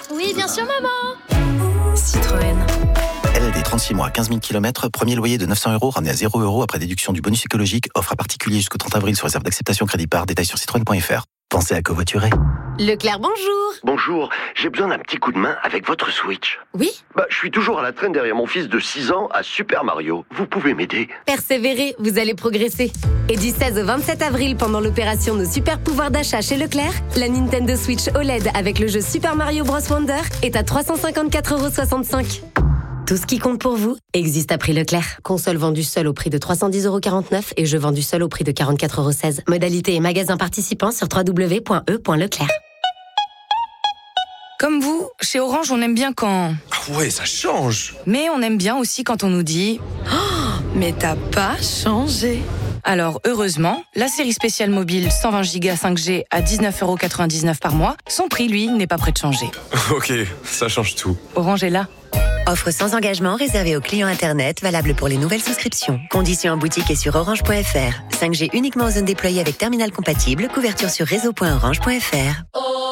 Oui, bien sûr, maman. Citroën. LLD 36 mois, 15 000 km, premier loyer de 900 € ramené à 0 € après déduction du bonus écologique. Offre à particulier jusqu'au 30 avril sur réserve d'acceptation crédit par. Détail sur citroën.fr. Pensez à covoiturer. Leclerc, bonjour. Bonjour, j'ai besoin d'un petit coup de main avec votre Switch. Oui? Je suis toujours à la traîne derrière mon fils de 6 ans à Super Mario. Vous pouvez m'aider? Persévérez, vous allez progresser. Et du 16 au 27 avril, pendant l'opération Nos super pouvoirs d'achat chez Leclerc, la Nintendo Switch OLED avec le jeu Super Mario Bros Wonder est à 354,65 €. Tout ce qui compte pour vous existe à prix Leclerc. Console vendue seule au prix de 310,49 € et jeu vendu seul au prix de 44,16 €. Modalité et magasin participants sur www.e.leclerc. Comme vous, chez Orange, on aime bien quand... Ah ouais, ça change. Mais on aime bien aussi quand on nous dit oh, mais t'as pas changé. Alors, heureusement, la série spéciale mobile 120 Go 5G à 19,99 € par mois, son prix, lui, n'est pas prêt de changer. Ok, ça change tout. Orange est là. Offre sans engagement réservée aux clients Internet, valable pour les nouvelles souscriptions. Conditions en boutique et sur orange.fr. 5G uniquement aux zones déployées avec terminal compatible. Couverture sur réseau.orange.fr.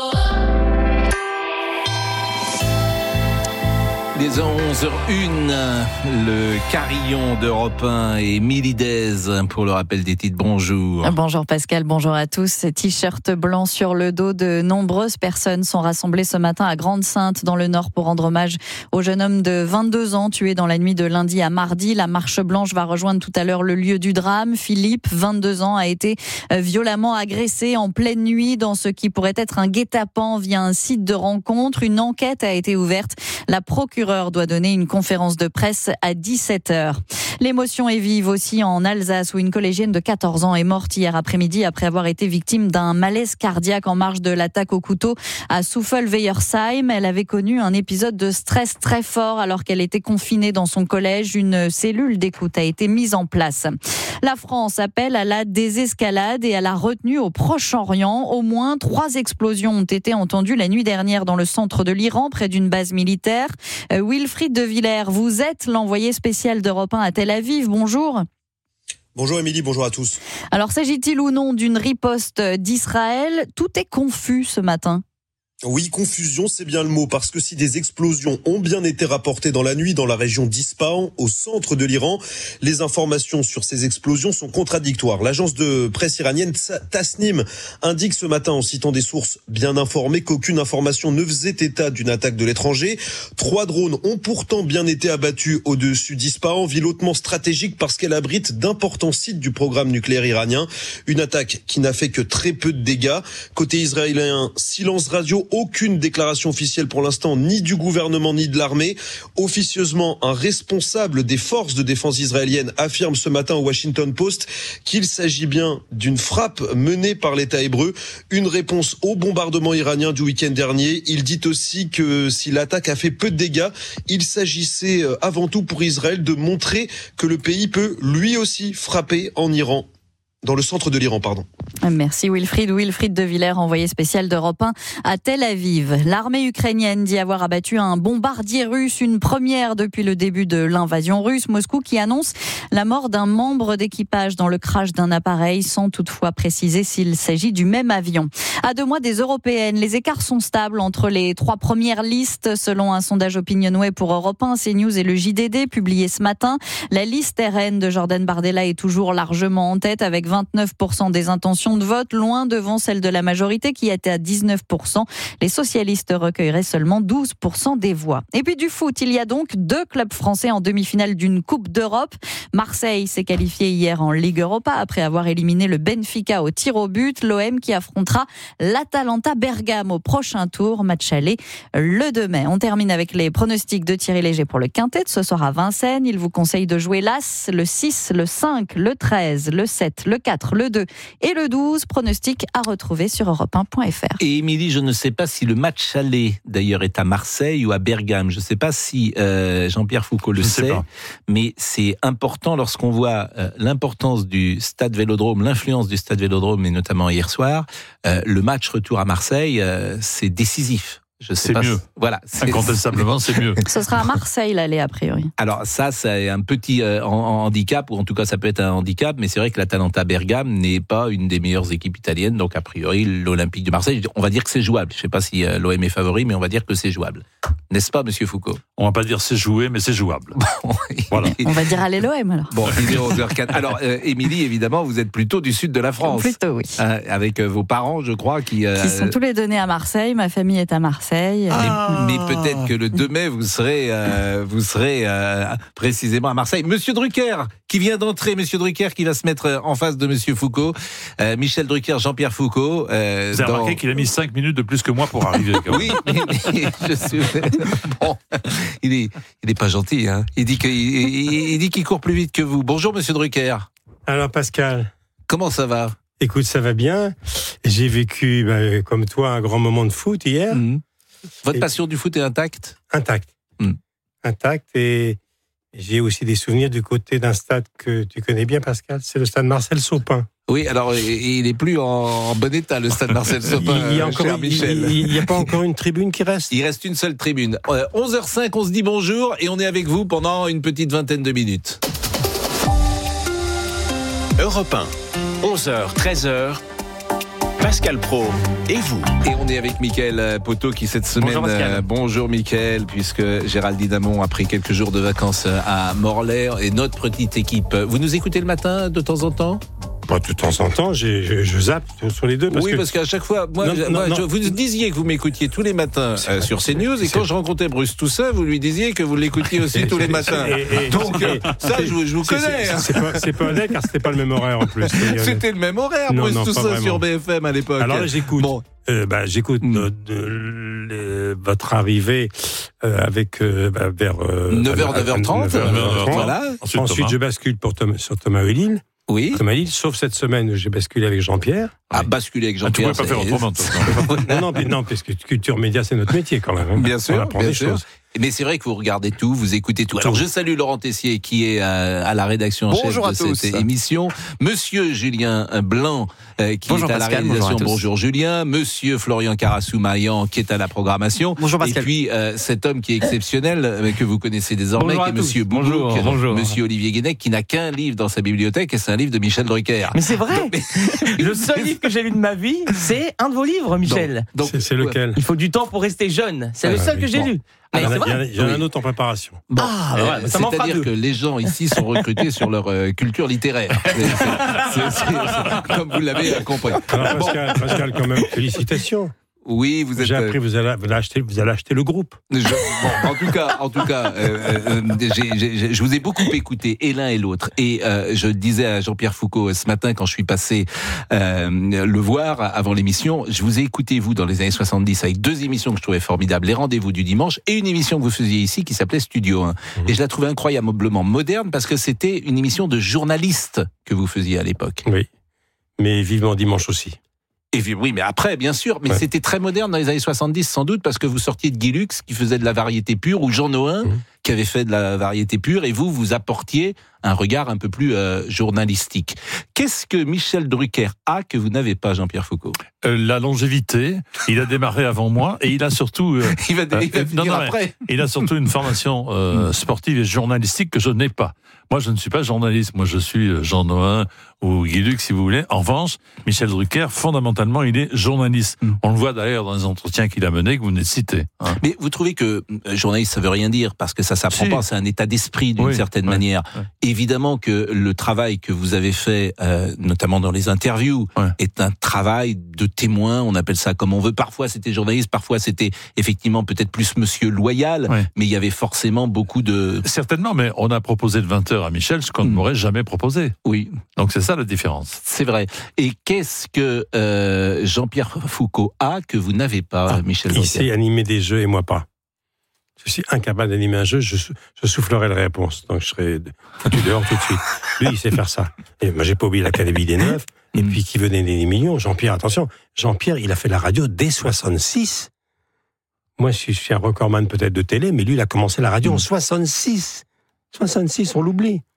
Les 11h01, le carillon d'Europe 1 et Émilie Dez pour le rappel des titres. Bonjour. Bonjour Pascal, bonjour à tous. T-shirt blanc sur le dos, de nombreuses personnes sont rassemblées ce matin à Grande-Synthe dans le Nord pour rendre hommage au jeune homme de 22 ans tué dans la nuit de lundi à mardi. La marche blanche va rejoindre tout à l'heure le lieu du drame. Philippe, 22 ans, a été violemment agressé en pleine nuit dans ce qui pourrait être un guet-apens via un site de rencontre. Une enquête a été ouverte. La procureure doit donner une conférence de presse à 17h. L'émotion est vive aussi en Alsace où une collégienne de 14 ans est morte hier après-midi après avoir été victime d'un malaise cardiaque en marge de l'attaque au couteau à Souffel-Weyersheim. Elle avait connu un épisode de stress très fort alors qu'elle était confinée dans son collège. Une cellule d'écoute a été mise en place. La France appelle à la désescalade et à la retenue au Proche-Orient. Au moins 3 explosions ont été entendues la nuit dernière dans le centre de l'Iran, près d'une base militaire. Wilfried de Villers, vous êtes l'envoyé spécial d'Europe 1 à Tel Aviv. Bonjour. Bonjour Émilie, bonjour à tous. Alors, s'agit-il ou non d'une riposte d'Israël? Tout est confus ce matin. Oui, confusion, c'est bien le mot, parce que si des explosions ont bien été rapportées dans la nuit dans la région d'Ispahan, au centre de l'Iran, les informations sur ces explosions sont contradictoires. L'agence de presse iranienne Tasnim indique ce matin, en citant des sources bien informées, qu'aucune information ne faisait état d'une attaque de l'étranger. 3 drones ont pourtant bien été abattus au-dessus d'Ispahan, ville hautement stratégique parce qu'elle abrite d'importants sites du programme nucléaire iranien. Une attaque qui n'a fait que très peu de dégâts. Côté israélien, silence radio. Aucune déclaration officielle pour l'instant, ni du gouvernement ni de l'armée. Officieusement, un responsable des forces de défense israéliennes affirme ce matin au Washington Post qu'il s'agit bien d'une frappe menée par l'État hébreu, une réponse au bombardement iranien du week-end dernier. Il dit aussi que si l'attaque a fait peu de dégâts, il s'agissait avant tout pour Israël de montrer que le pays peut lui aussi frapper en Iran. Dans le centre de l'Iran, pardon. Merci Wilfried de Villers, envoyé spécial d'Europe 1 à Tel Aviv. L'armée ukrainienne dit avoir abattu un bombardier russe, une première depuis le début de l'invasion russe. Moscou qui annonce la mort d'un membre d'équipage dans le crash d'un appareil, sans toutefois préciser s'il s'agit du même avion. À 2 mois des européennes, les écarts sont stables entre les 3 premières listes, selon un sondage Opinionway pour Europe 1, CNews et le JDD, publié ce matin. La liste RN de Jordan Bardella est toujours largement en tête, avec 29% des intentions de vote, loin devant celle de la majorité qui était à 19%. Les socialistes recueilleraient seulement 12% des voix. Et puis du foot, il y a donc 2 clubs français en demi-finale d'une Coupe d'Europe. Marseille s'est qualifié hier en Ligue Europa après avoir éliminé le Benfica au tir au but. L'OM qui affrontera l'Atalanta Bergame au prochain tour, match aller le 2 mai. On termine avec les pronostics de Thierry Léger pour le quintet de ce soir à Vincennes. Il vous conseille de jouer l'As, le 6, le 5, le 13, le 7, le 4, le 2 et le 12. Pronostic à retrouver sur europe1.fr. Et Émilie, je ne sais pas si le match aller d'ailleurs est à Marseille ou à Bergame. Je ne sais pas si Jean-Pierre Foucault le sait, mais c'est important lorsqu'on voit l'importance du stade Vélodrome, l'influence du stade Vélodrome, et notamment hier soir, le match retour à Marseille, c'est décisif. Je sais c'est pas. mieux. Voilà. Incontestablement, c'est mieux. Ce sera à Marseille l'aller a priori. Alors ça, c'est un petit handicap, ou en tout cas ça peut être un handicap, mais c'est vrai que l'Atalanta Bergame n'est pas une des meilleures équipes italiennes, donc a priori l'Olympique de Marseille, on va dire que c'est jouable. Je ne sais pas si l'OM est favori, mais on va dire que c'est jouable. N'est-ce pas, Monsieur Foucault? On va pas dire c'est joué, mais c'est jouable. Voilà. On va dire aller l'OM alors. Bon, il est 11h04. Alors, Émilie, évidemment, vous êtes plutôt du sud de la France. Plutôt, oui. Avec vos parents, je crois, qui sont tous les deux nés à Marseille. Ma famille est à Marseille. Mais peut-être que le 2 mai, vous serez précisément à Marseille. Monsieur Drucker, qui vient d'entrer, Monsieur Drucker, qui va se mettre en face de Monsieur Foucault. Michel Drucker, Jean-Pierre Foucault. Vous avez remarqué qu'il a mis 5 minutes de plus que moi pour arriver. Oui, mais je suis... Bon, il est pas gentil, hein. Il dit qu'il court plus vite que vous. Bonjour, Monsieur Drucker. Alors, Pascal. Comment ça va? Écoute, ça va bien. J'ai vécu, comme toi, un grand moment de foot hier. Votre passion du foot est intacte? Intacte. Intacte, et j'ai aussi des souvenirs du côté d'un stade que tu connais bien, Pascal. C'est le stade Marcel Sopin. Oui, alors il n'est plus en bon état, le stade Marcel Sopin. Il n'y a pas encore une tribune qui reste? Il reste une seule tribune. 11h05, on se dit bonjour et on est avec vous pendant une petite vingtaine de minutes. Europe 1, 11h, 13h, Pascal Praud et vous. Et on est avec Mickaël Poteau qui cette semaine... Bonjour Pascal. Bonjour Mickaël, puisque Géraldine Damon a pris quelques jours de vacances à Morlaix et notre petite équipe. Vous nous écoutez le matin de temps en temps? Pas de temps en temps, je zappe sur les deux. Parce qu'à chaque fois, vous disiez que vous m'écoutiez tous les matins sur CNews, et quand je rencontrais Bruce Toussaint, vous lui disiez que vous l'écoutiez aussi tous les matins. Donc ça, je vous connais. C'est pas honnête, car c'était pas le même horaire en plus. C'était le même horaire, Bruce Toussaint sur BFM à l'époque. Alors là, j'écoute. J'écoute votre arrivée avec vers 9h, 9h30. Voilà. Ensuite, je bascule sur Thomas Hullin. Oui. Thomas Hullin, sauf cette semaine où j'ai basculé avec Jean-Pierre. Basculer avec Jean-Pierre. Tu ne pouvais pas faire autrement. non, parce que culture média, c'est notre métier quand même. Hein. Bien sûr, on apprend des choses. Mais c'est vrai que vous regardez tout, vous écoutez tout. Alors je salue Laurent Tessier qui est à la rédaction en chef de cette émission. Monsieur Julien Blanc qui est à la réalisation. Bonjour Julien. Monsieur Florian Carassou-Maillan qui est à la programmation. Bonjour Pascal. Et puis cet homme qui est exceptionnel, que vous connaissez désormais, qui est Monsieur Boulouk. Bonjour. Monsieur Olivier Guénec qui n'a qu'un livre dans sa bibliothèque et c'est un livre de Michel Drucker. Mais c'est vrai. Le seul livre que j'ai lu de ma vie, c'est un de vos livres, Michel. Donc, c'est lequel? Il faut du temps pour rester jeune. C'est le seul que j'ai lu. Il y en a un autre en préparation. Bon, ça m'en fera c'est-à-dire deux. que les gens ici sont recrutés sur leur culture littéraire. C'est comme vous l'avez compris. Alors Pascal, quand même, félicitations. Oui, vous êtes. J'ai appris, vous allez acheter le groupe. En tout cas, je vous ai beaucoup écouté, et l'un et l'autre. Et je disais à Jean-Pierre Foucault ce matin, quand je suis passé le voir avant l'émission, je vous ai écouté, vous, dans les années 70, avec 2 émissions que je trouvais formidables, Les Rendez-vous du dimanche, et une émission que vous faisiez ici qui s'appelait Studio 1. Et je la trouvais incroyablement moderne, parce que c'était une émission de journaliste que vous faisiez à l'époque. Oui, mais vivement dimanche aussi. Et oui, mais après, bien sûr, mais c'était très moderne dans les années 70, sans doute, parce que vous sortiez de Guy Lux, qui faisait de la variété pure, ou Jean Nohain, qui avait fait de la variété pure, et vous apportiez un regard un peu plus journalistique. Qu'est-ce que Michel Drucker a que vous n'avez pas, Jean-Pierre Foucault? La longévité. Il a démarré avant moi, et il a surtout... il va finir après. Il a surtout une formation sportive et journalistique que je n'ai pas. Moi, je ne suis pas journaliste. Moi, je suis Jean Nohain ou Guy Lux, si vous voulez. En revanche, Michel Drucker, fondamentalement, il est journaliste. On le voit d'ailleurs dans les entretiens qu'il a menés, que vous venez de citer. Hein. Mais vous trouvez que journaliste, ça veut rien dire, parce que ça s'apprend pas, c'est un état d'esprit d'une certaine manière. Évidemment que le travail que vous avez fait, notamment dans les interviews, est un travail de témoin, on appelle ça comme on veut. Parfois, c'était journaliste, parfois, c'était effectivement peut-être plus monsieur loyal, mais il y avait forcément beaucoup de... Certainement, mais on a proposé de 20h à Michel ce qu'on ne m'aurait jamais proposé. Oui. Donc c'est ça la différence. C'est vrai. Et qu'est-ce que Jean-Pierre Foucault a que vous n'avez pas, Michel Drucker? Il sait animer des jeux et moi pas. Je suis incapable d'animer un jeu, je soufflerai la réponse. Donc je serai foutu dehors tout de suite. Lui, il sait faire ça. Et moi, j'ai pas oublié l'Académie des Neufs, et puis qui venait des millions. Jean-Pierre, attention, Jean-Pierre, il a fait la radio dès 66. Moi, je suis un recordman peut-être de télé, mais lui, il a commencé la radio en 66. 66, on l'oublie.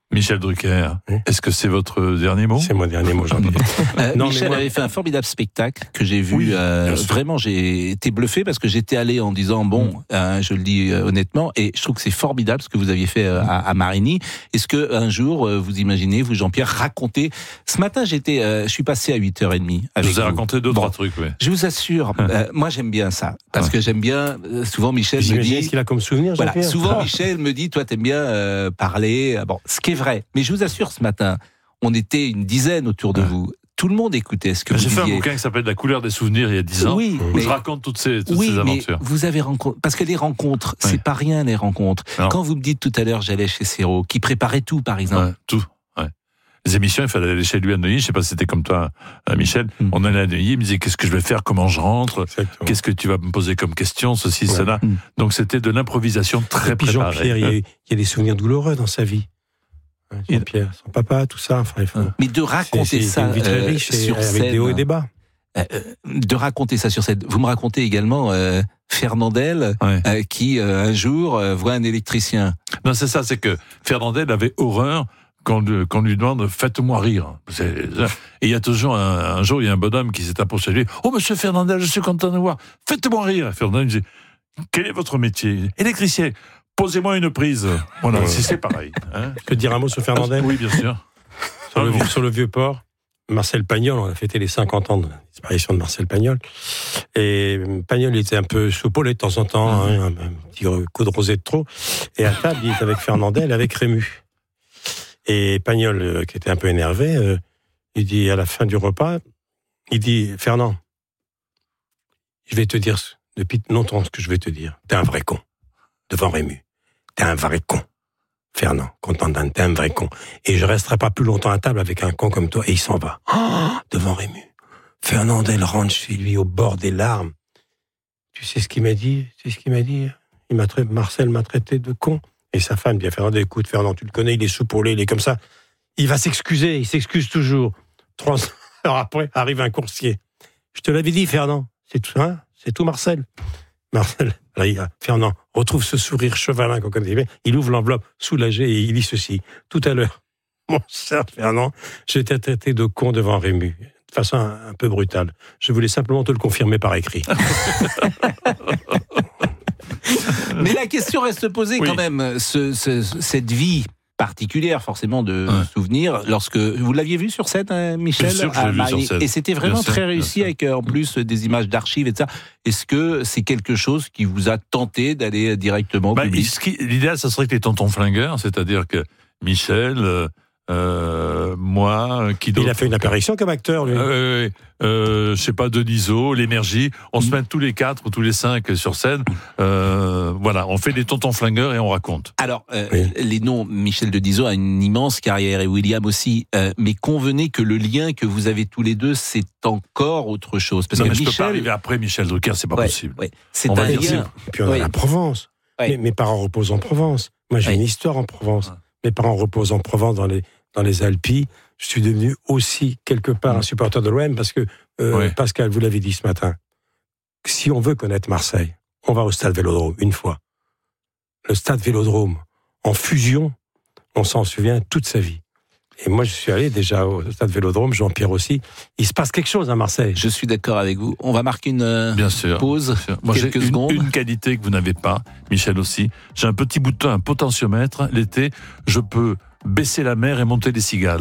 Michel Drucker, est-ce que c'est votre dernier mot ? C'est mon dernier mot, Jean-Pierre. Michel avait fait un formidable spectacle que j'ai vu. Vraiment, j'ai été bluffé parce que j'étais allé en disant, je le dis honnêtement, et je trouve que c'est formidable ce que vous aviez fait à Marigny. Est-ce que un jour, vous imaginez, vous Jean-Pierre, raconter... Ce matin, je suis passé à 8h30 avec vous. Avez raconté 2-3 trucs, oui. Je vous assure, moi j'aime bien ça, parce que j'aime bien, souvent Michel me dit... ce qu'il a comme souvenir, Jean-Pierre. Voilà, souvent Michel me dit, toi t'aimes bien parler, ce qui est vrai. Mais je vous assure, ce matin, on était une dizaine autour de vous. Tout le monde écoutait ce que vous disiez. J'ai fait un bouquin qui s'appelle La couleur des souvenirs il y a 10 ans. Oui, où je raconte toutes ces aventures. Mais vous avez rencontré, parce que les rencontres, c'est pas rien les rencontres. Alors, quand vous me dites tout à l'heure, j'allais chez Serrault, qui préparait tout, par exemple. Tout. Les émissions, il fallait aller chez lui à Neuilly. Je sais pas si c'était comme toi, Michel. On allait à Neuilly, il me disait qu'est-ce que je vais faire, comment je rentre, qu'est-ce que tu vas me poser comme question, ceci, cela. Donc c'était de l'improvisation très préparée. Jean-Pierre, il y a des souvenirs douloureux dans sa vie. Jean-Pierre, son papa, tout ça. Mais de raconter ça une vie très riche sur avec scène, des hauts et des bas. De raconter ça sur scène. Vous me racontez également Fernandel qui un jour voit un électricien. Non, c'est ça, c'est que Fernandel avait horreur qu'on lui demande « faites-moi rire ». Et il y a toujours un jour, il y a un bonhomme qui s'est approché de lui « Oh, monsieur Fernandel, je suis content de vous voir, faites-moi rire ». Fernandel dit « Quel est votre métier ?»« Électricien. Posez-moi une prise. » Voilà, c'est pareil. Je peux te dire un mot sur Fernandel ? Oui, bien sûr. Sur le Vieux-Port, Marcel Pagnol, on a fêté les 50 ans de la disparition de Marcel Pagnol. Et Pagnol était un peu soupolé de temps en temps, un petit coup de rosé de trop. Et à table, il était avec Fernandel, avec Rému. Et Pagnol, qui était un peu énervé, il dit à la fin du repas, il dit « Fernand, je vais te dire depuis longtemps ce que je vais te dire. T'es un vrai con. » Devant Rému. « T'es un vrai con. Fernand, Contandane, t'es un vrai con. Et je resterai pas plus longtemps à table avec un con comme toi. » Et il s'en va. Devant Rému. Fernandel rentre chez lui au bord des larmes. Tu sais ce qu'il m'a dit ? Marcel m'a traité de con. Et sa femme dit à Fernand, écoute Fernand, tu le connais, il est soupolé, il est comme ça. Il va s'excuser, il s'excuse toujours. 3 heures après, arrive un coursier. Je te l'avais dit Fernand, c'est tout Marcel. Fernand retrouve ce sourire chevalin qu'on connaît bien. Il ouvre l'enveloppe soulagé et il dit ceci. Tout à l'heure, mon cher Fernand, j'étais traité de con devant Rému. De façon un peu brutale. Je voulais simplement te le confirmer par écrit. Mais la question reste posée quand même. Cette vie particulière, forcément, de souvenirs, lorsque vous l'aviez vu sur scène, Michel, bien sûr que je l'ai vu sur scène. Et c'était vraiment très réussi avec en plus des images d'archives et tout ça. Est-ce que c'est quelque chose qui vous a tenté d'aller directement au public ? L'idéal, ça serait que les tontons flingueurs, c'est-à-dire que Michel, moi, qui d'autre ? Il a fait une apparition comme acteur, lui. Je sais pas, Denisot, l'Énergie, on se met tous les 4 ou tous les 5 sur scène. Voilà, on fait des tontons flingueurs et on raconte. Alors, les noms, Michel Denisot a une immense carrière et William aussi, mais convenez que le lien que vous avez tous les deux, c'est encore autre chose. Parce que je peux pas arriver après Michel Drucker, c'est pas possible. C'est un lien. Et puis on a la Provence. Mes parents reposent en Provence. Moi, j'ai une histoire en Provence. Mes parents reposent en Provence dans les Alpes. Je suis devenu aussi, quelque part, un supporter de l'OM parce que, Pascal, vous l'avez dit ce matin, si on veut connaître Marseille, on va au Stade Vélodrome, une fois. Le Stade Vélodrome, en fusion, on s'en souvient toute sa vie. Et moi, je suis allé déjà au Stade Vélodrome, Jean-Pierre aussi. Il se passe quelque chose à Marseille. Je suis d'accord avec vous. On va marquer une pause, Moi, quelques j'ai secondes. une qualité que vous n'avez pas, Michel aussi. J'ai un petit bouton, un potentiomètre. L'été, je peux baisser la mer et monter les cigales.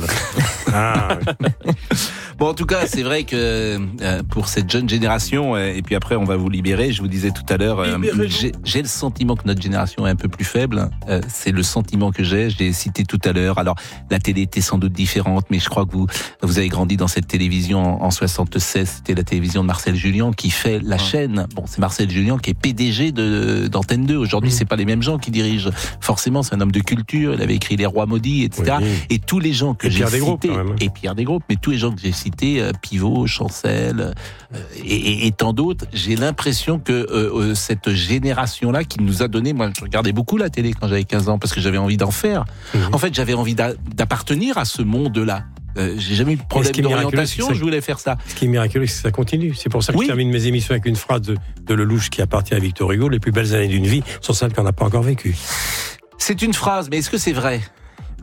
Bon, en tout cas, c'est vrai que pour cette jeune génération, et puis après on va vous libérer, je vous disais tout à l'heure, j'ai le sentiment que notre génération est un peu plus faible. C'est le sentiment que j'ai. Je l'ai cité tout à l'heure. Alors, la télé était sans doute différente, mais je crois que vous avez grandi dans cette télévision en 76. C'était la télévision de Marcel Julien qui fait la chaîne. Bon, c'est Marcel Julien qui est PDG d'Antenne 2. Aujourd'hui, c'est pas les mêmes gens qui dirigent. Forcément, c'est un homme de culture. Il avait écrit Les Rois Maudits, etc. Et tous les gens que j'ai cités, et Pierre Desgroupes, mais tous les gens que j'ai cités, Pivot, Chancel, et tant d'autres, j'ai l'impression que cette génération-là qui nous a donné, moi je regardais beaucoup la télé quand j'avais 15 ans parce que j'avais envie d'en faire. En fait, j'avais envie d'appartenir à ce monde-là. J'ai jamais eu de problème d'orientation, je voulais faire ça. Ce qui est miraculeux, c'est que ça continue. C'est pour ça que je termine mes émissions avec une phrase de Lelouch qui appartient à Victor Hugo: les plus belles années d'une vie sont celles qu'on n'a pas encore vécues. C'est une phrase, mais est-ce que c'est vrai ?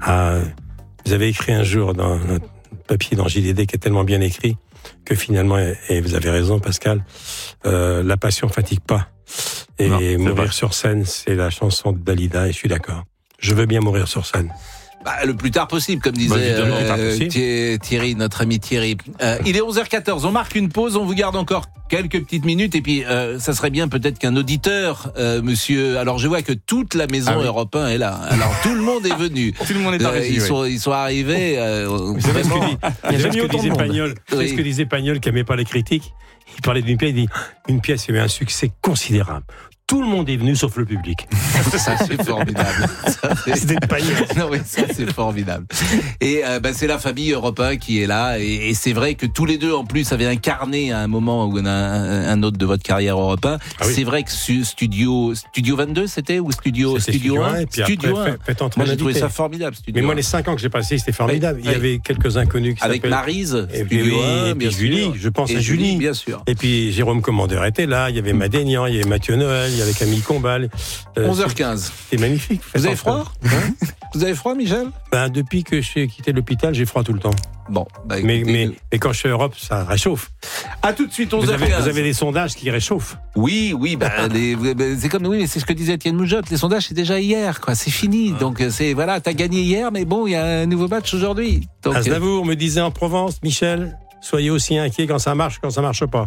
Vous avez écrit un jour dans notre papier dans JDD qui est tellement bien écrit que finalement, et vous avez raison Pascal, la passion fatigue pas. Et non, mourir vrai. sur scène, c'est la chanson de Dalida et je suis d'accord. Je veux bien mourir sur scène. Le plus tard possible, comme disait Thierry, notre ami Thierry. Il est 11h14, on marque une pause, on vous garde encore quelques petites minutes et puis ça serait bien peut-être qu'un auditeur, monsieur... Alors je vois que toute la maison Europe 1 est là. Alors tout le monde est venu. Tout le monde est arrivé. Ils sont arrivés... C'est ce que disait Pagnol qui n'aimait pas les critiques. Il parlait d'une pièce, il dit une pièce qui a eu un succès considérable. Tout le monde est venu sauf le public. Ça c'est formidable. C'était une panière. Non mais ça c'est formidable. Et c'est la famille Europe 1 qui est là et c'est vrai que tous les deux en plus avaient incarné à un moment où on a un autre de votre carrière Europe 1. C'est vrai que Studio 22 c'était ou Studio 1 et puis Studio après, 1. Moi j'ai trouvé ça formidable. Mais moi les 5 ans que j'ai passé c'était formidable. Il y avait quelques inconnus qui avec Maryse, Studio 1, et puis Julie, je pense à Julie bien sûr. Et puis Jérôme Commandeur était là, il y avait Madénian, il y avait Mathieu Noël, il y avait Camille Combal. 11h15. C'est magnifique. Vous avez froid Vous avez froid, Michel? Depuis que j'ai quitté l'hôpital, j'ai froid tout le temps. Bon, mais quand je suis à Europe, ça réchauffe. À tout de suite, 11h15. Vous avez des sondages qui réchauffent. Oui, c'est comme c'est ce que disait Étienne Moujotte. Les sondages, c'est déjà hier, quoi. C'est fini. Donc t'as gagné hier, mais bon, il y a un nouveau match aujourd'hui. Aznavour me disait en Provence, Michel, soyez aussi inquiet quand ça marche pas.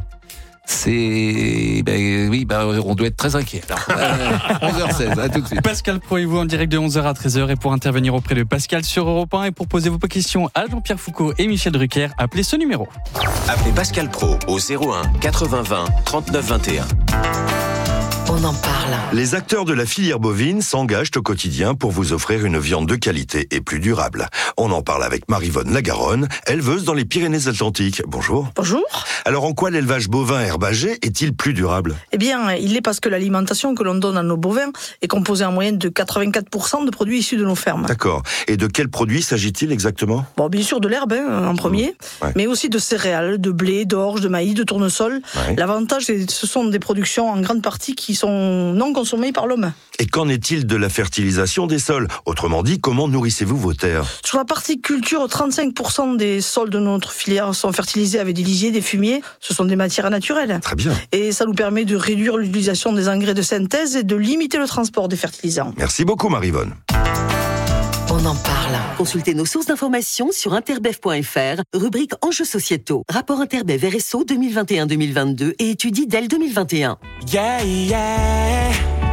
On doit être très inquiet. 11h16, à tout de suite. Pascal Pro et vous en direct de 11h à 13h et pour intervenir auprès de Pascal sur Europe 1 et pour poser vos questions à Jean-Pierre Foucault et Michel Drucker, appelez ce numéro. Appelez Pascal Pro au 01 80 20 39 21. On en parle. Les acteurs de la filière bovine s'engagent au quotidien pour vous offrir une viande de qualité et plus durable. On en parle avec Maryvonne Lagaronne, éleveuse dans les Pyrénées-Atlantiques. Bonjour. Bonjour. Alors en quoi l'élevage bovin herbagé est-il plus durable ? Eh bien, il l'est parce que l'alimentation que l'on donne à nos bovins est composée en moyenne de 84% de produits issus de nos fermes. D'accord. Et de quels produits s'agit-il exactement ? Bon, bien sûr de l'herbe en premier, mais aussi de céréales, de blé, d'orge, de maïs, de tournesol. Ouais. L'avantage, ce sont des productions en grande partie qui sont non consommées par l'homme. Et qu'en est-il de la fertilisation des sols ? Autrement dit, comment nourrissez-vous vos terres ? Sur la partie culture, 35% des sols de notre filière sont fertilisés avec des lisiers, des fumiers. Ce sont des matières naturelles. Très bien. Et ça nous permet de réduire l'utilisation des engrais de synthèse et de limiter le transport des fertilisants. Merci beaucoup, Maryvonne. On en parle. Consultez nos sources d'informations sur interbev.fr, rubrique Enjeux sociétaux. Rapport Interbev RSO 2021-2022 et études DEL 2021. Yeah, yeah.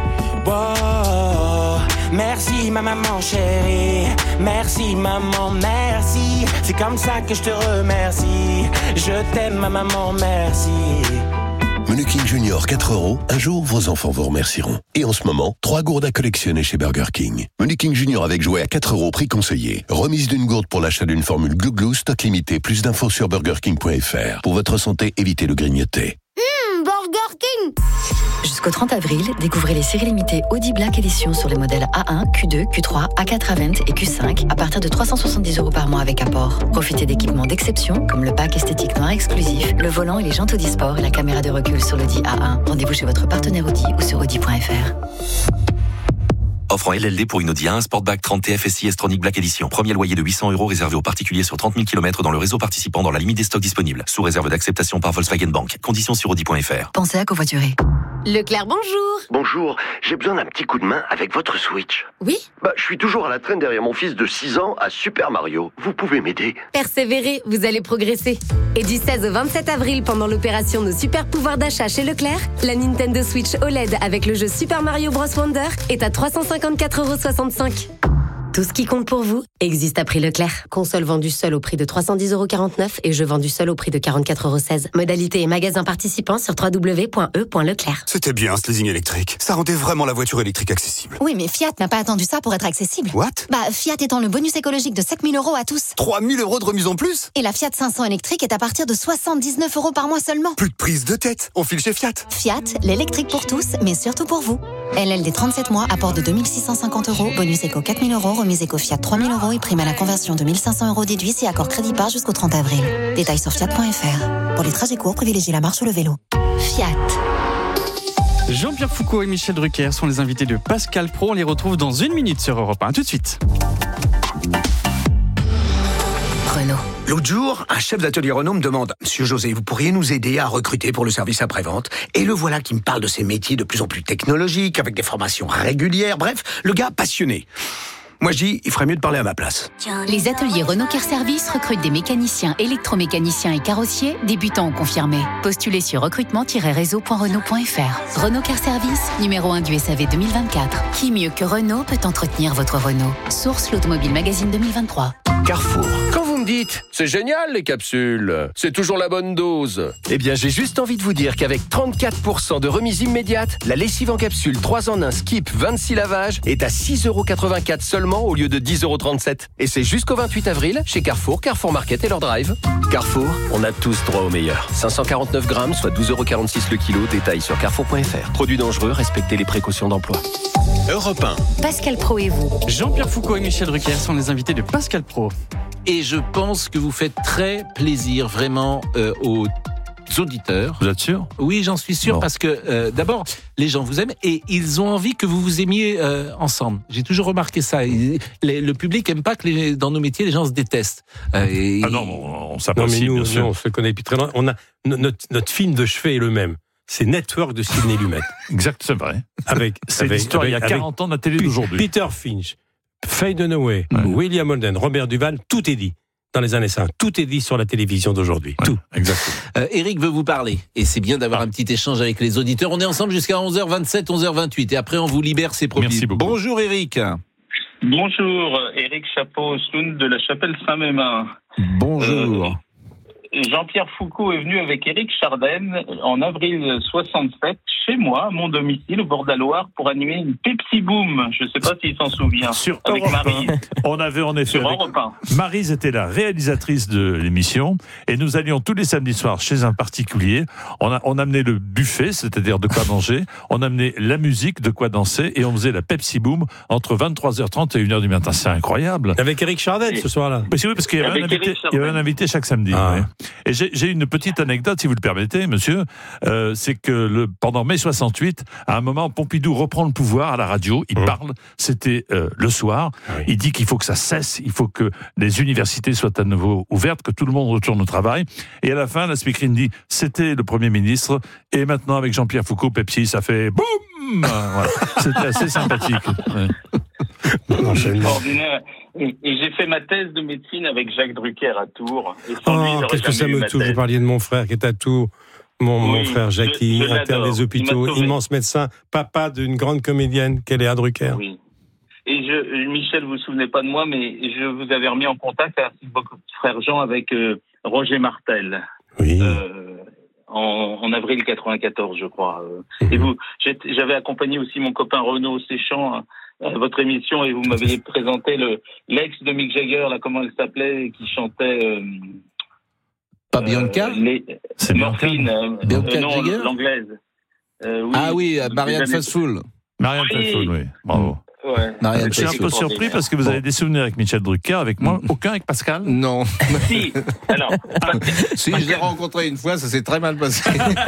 Wow. Merci ma maman chérie. Merci maman, merci. C'est comme ça que je te remercie. Je t'aime ma maman, merci. Menu King Junior 4 €, un jour vos enfants vous remercieront. Et en ce moment, 3 gourdes à collectionner chez Burger King. Menu King Junior avec jouet à 4 €, prix conseillé. Remise d'une gourde pour l'achat d'une formule Glou Glou, stock limité. Plus d'infos sur burgerking.fr. Pour votre santé, évitez le grignoter. Burger King. Jusqu'au 30 avril, découvrez les séries limitées Audi Black Edition sur les modèles A1, Q2, Q3, A4 Avent et Q5 à partir de 370 € par mois avec apport. Profitez d'équipements d'exception comme le pack esthétique noir exclusif, le volant et les jantes Audi Sport et la caméra de recul sur l'Audi A1. Rendez-vous chez votre partenaire Audi ou sur audi.fr. Offre en LLD pour une Audi A1 Sportback 30 TFSI S-Tronic Black Edition. Premier loyer de 800 € réservé aux particuliers sur 30 000 km dans le réseau participant dans la limite des stocks disponibles. Sous réserve d'acceptation par Volkswagen Bank. Conditions sur audi.fr. Pensez à covoiturer. Leclerc, bonjour. Bonjour, j'ai besoin d'un petit coup de main avec votre Switch. Oui ? Je suis toujours à la traîne derrière mon fils de 6 ans à Super Mario. Vous pouvez m'aider ? Persévérez, vous allez progresser. Et du 16 au 27 avril, pendant l'opération Nos super pouvoirs d'achat chez Leclerc, la Nintendo Switch OLED avec le jeu Super Mario Bros Wonder est à 354,65 €. Tout ce qui compte pour vous existe à prix Leclerc. Console vendue seule au prix de 310,49 € et jeu vendu seul au prix de 44,16 €. Modalité et magasin participants sur www.e.leclerc. C'était bien ce leasing électrique. Ça rendait vraiment la voiture électrique accessible. Oui, mais Fiat n'a pas attendu ça pour être accessible. What ? Fiat étend le bonus écologique de 7 000 € à tous. 3 000 € de remise en plus ? Et la Fiat 500 électrique est à partir de 79 € par mois seulement. Plus de prise de tête. On file chez Fiat. Fiat, l'électrique pour tous, mais surtout pour vous. LLD 37 mois, apport de 2 650 €, bonus éco 4 000 €, remise éco Fiat 3 000 € et prime à la conversion de 1 500 € déduits si accord crédit par jusqu'au 30 avril. Détails sur fiat.fr. Pour les trajets courts, privilégiez la marche ou le vélo. Fiat. Jean-Pierre Foucault et Michel Drucker sont les invités de Pascal Pro. On les retrouve dans 1 minute sur Europe 1. Tout de suite. Renault. L'autre jour, un chef d'atelier Renault me demande « Monsieur José, vous pourriez nous aider à recruter pour le service après-vente ?» Et le voilà qui me parle de ces métiers de plus en plus technologiques, avec des formations régulières, bref, le gars passionné. Moi je dis, il ferait mieux de parler à ma place. Les ateliers Renault Car Service recrutent des mécaniciens, électromécaniciens et carrossiers, débutants ou confirmés. Postulez sur recrutement-réseau.renault.fr. Renault Car Service, numéro 1 du SAV 2024. Qui mieux que Renault peut entretenir votre Renault? Source l'Automobile Magazine 2023. Carrefour. Quand vous me dites, c'est génial les capsules, c'est toujours la bonne dose. Eh bien, j'ai juste envie de vous dire qu'avec 34% de remise immédiate, la lessive en capsule 3 en 1 Skip 26 lavages est à 6,84€ seulement au lieu de 10,37€. Et c'est jusqu'au 28 avril chez Carrefour, Carrefour Market et leur drive. Carrefour, on a tous droit au meilleur. 549 grammes, soit 12,46€ le kilo. Détail sur carrefour.fr. Produits dangereux, respectez les précautions d'emploi. Europe 1. Pascal Pro et vous. Jean-Pierre Foucault et Michel Drucker sont les invités de Pascal Pro. Et je pense que vous faites très plaisir vraiment aux auditeurs. Vous êtes sûr? Oui, j'en suis sûr, parce que d'abord, les gens vous aiment et ils ont envie que vous vous aimiez ensemble. J'ai toujours remarqué ça. Le public aime pas que dans nos métiers, les gens se détestent. On s'apprécie, bien bien sûr. On se connaît depuis très longtemps. On a notre film de chevet est le même. C'est Network de Sidney Lumet. Exact, c'est vrai. C'est l'histoire il y a 40 ans de la télé d'aujourd'hui. Peter Finch, Faye Dunaway, William Holden, Robert Duval, tout est dit dans les années 50. Tout est dit sur la télévision d'aujourd'hui. Tout. Exactement. Eric veut vous parler. Et c'est bien d'avoir un petit échange avec les auditeurs. On est ensemble jusqu'à 11h27, 11h28. Et après, on vous libère, c'est promis. Merci beaucoup. Bonjour Eric. Bonjour, Eric Chapeau-Sloun de la Chapelle Saint-Mémin. Bonjour. Jean-Pierre Foucault est venu avec Éric Chardin en avril 67 chez moi, à mon domicile, au bord de la Loire, pour animer une Pepsi Boom. Je ne sais pas s'il s'en souvient. Avec Maryse. On avait en effet. Sur Europe 1. Maryse était la réalisatrice de l'émission et nous allions tous les samedis soirs chez un particulier. On amenait le buffet, c'est-à-dire de quoi manger. On amenait la musique, de quoi danser et on faisait la Pepsi Boom entre 23h30 et 1h du matin. C'est incroyable. Avec Éric Chardin ce soir-là. Oui, parce qu'il y avait un invité chaque samedi. Ouais. Et j'ai une petite anecdote, si vous le permettez, monsieur. C'est que pendant mai 68, à un moment, Pompidou reprend le pouvoir à la radio. Il parle. C'était le soir. Oui. Il dit qu'il faut que ça cesse. Il faut que les universités soient à nouveau ouvertes, que tout le monde retourne au travail. Et à la fin, la speakerine dit c'était le Premier ministre. Et maintenant, avec Jean-Pierre Foucault, Pepsi, ça fait boum. Voilà. C'était assez sympathique. Ouais. Extraordinaire. Et j'ai fait ma thèse de médecine avec Jacques Drucker à Tours. Qu'est-ce que ça me touche. Vous parliez de mon frère qui est à Tours. Mon frère Jackie, interne des hôpitaux, immense médecin, papa d'une grande comédienne, Kéléa Drucker. Oui. Et Michel, vous vous souvenez pas de moi, mais je vous avais remis en contact avec votre frère Jean avec Roger Martel. Oui. En avril 94, je crois. Et j'avais accompagné aussi mon copain Renaud Séchant à votre émission et vous m'aviez présenté l'ex de Mick Jagger, là, comment elle s'appelait, qui chantait. Pas Bianca C'est Morphine. Bianca Jagger l'anglaise. Oui, Marianne Faithfull. Marianne Faithfull, oui. Bravo. Ouais. Je suis un peu surpris parce que vous avez des souvenirs avec Michel Drucker, avec moi, aucun avec Pascal. Non. Si, alors. Si, je l'ai rencontré une fois, ça s'est très mal passé.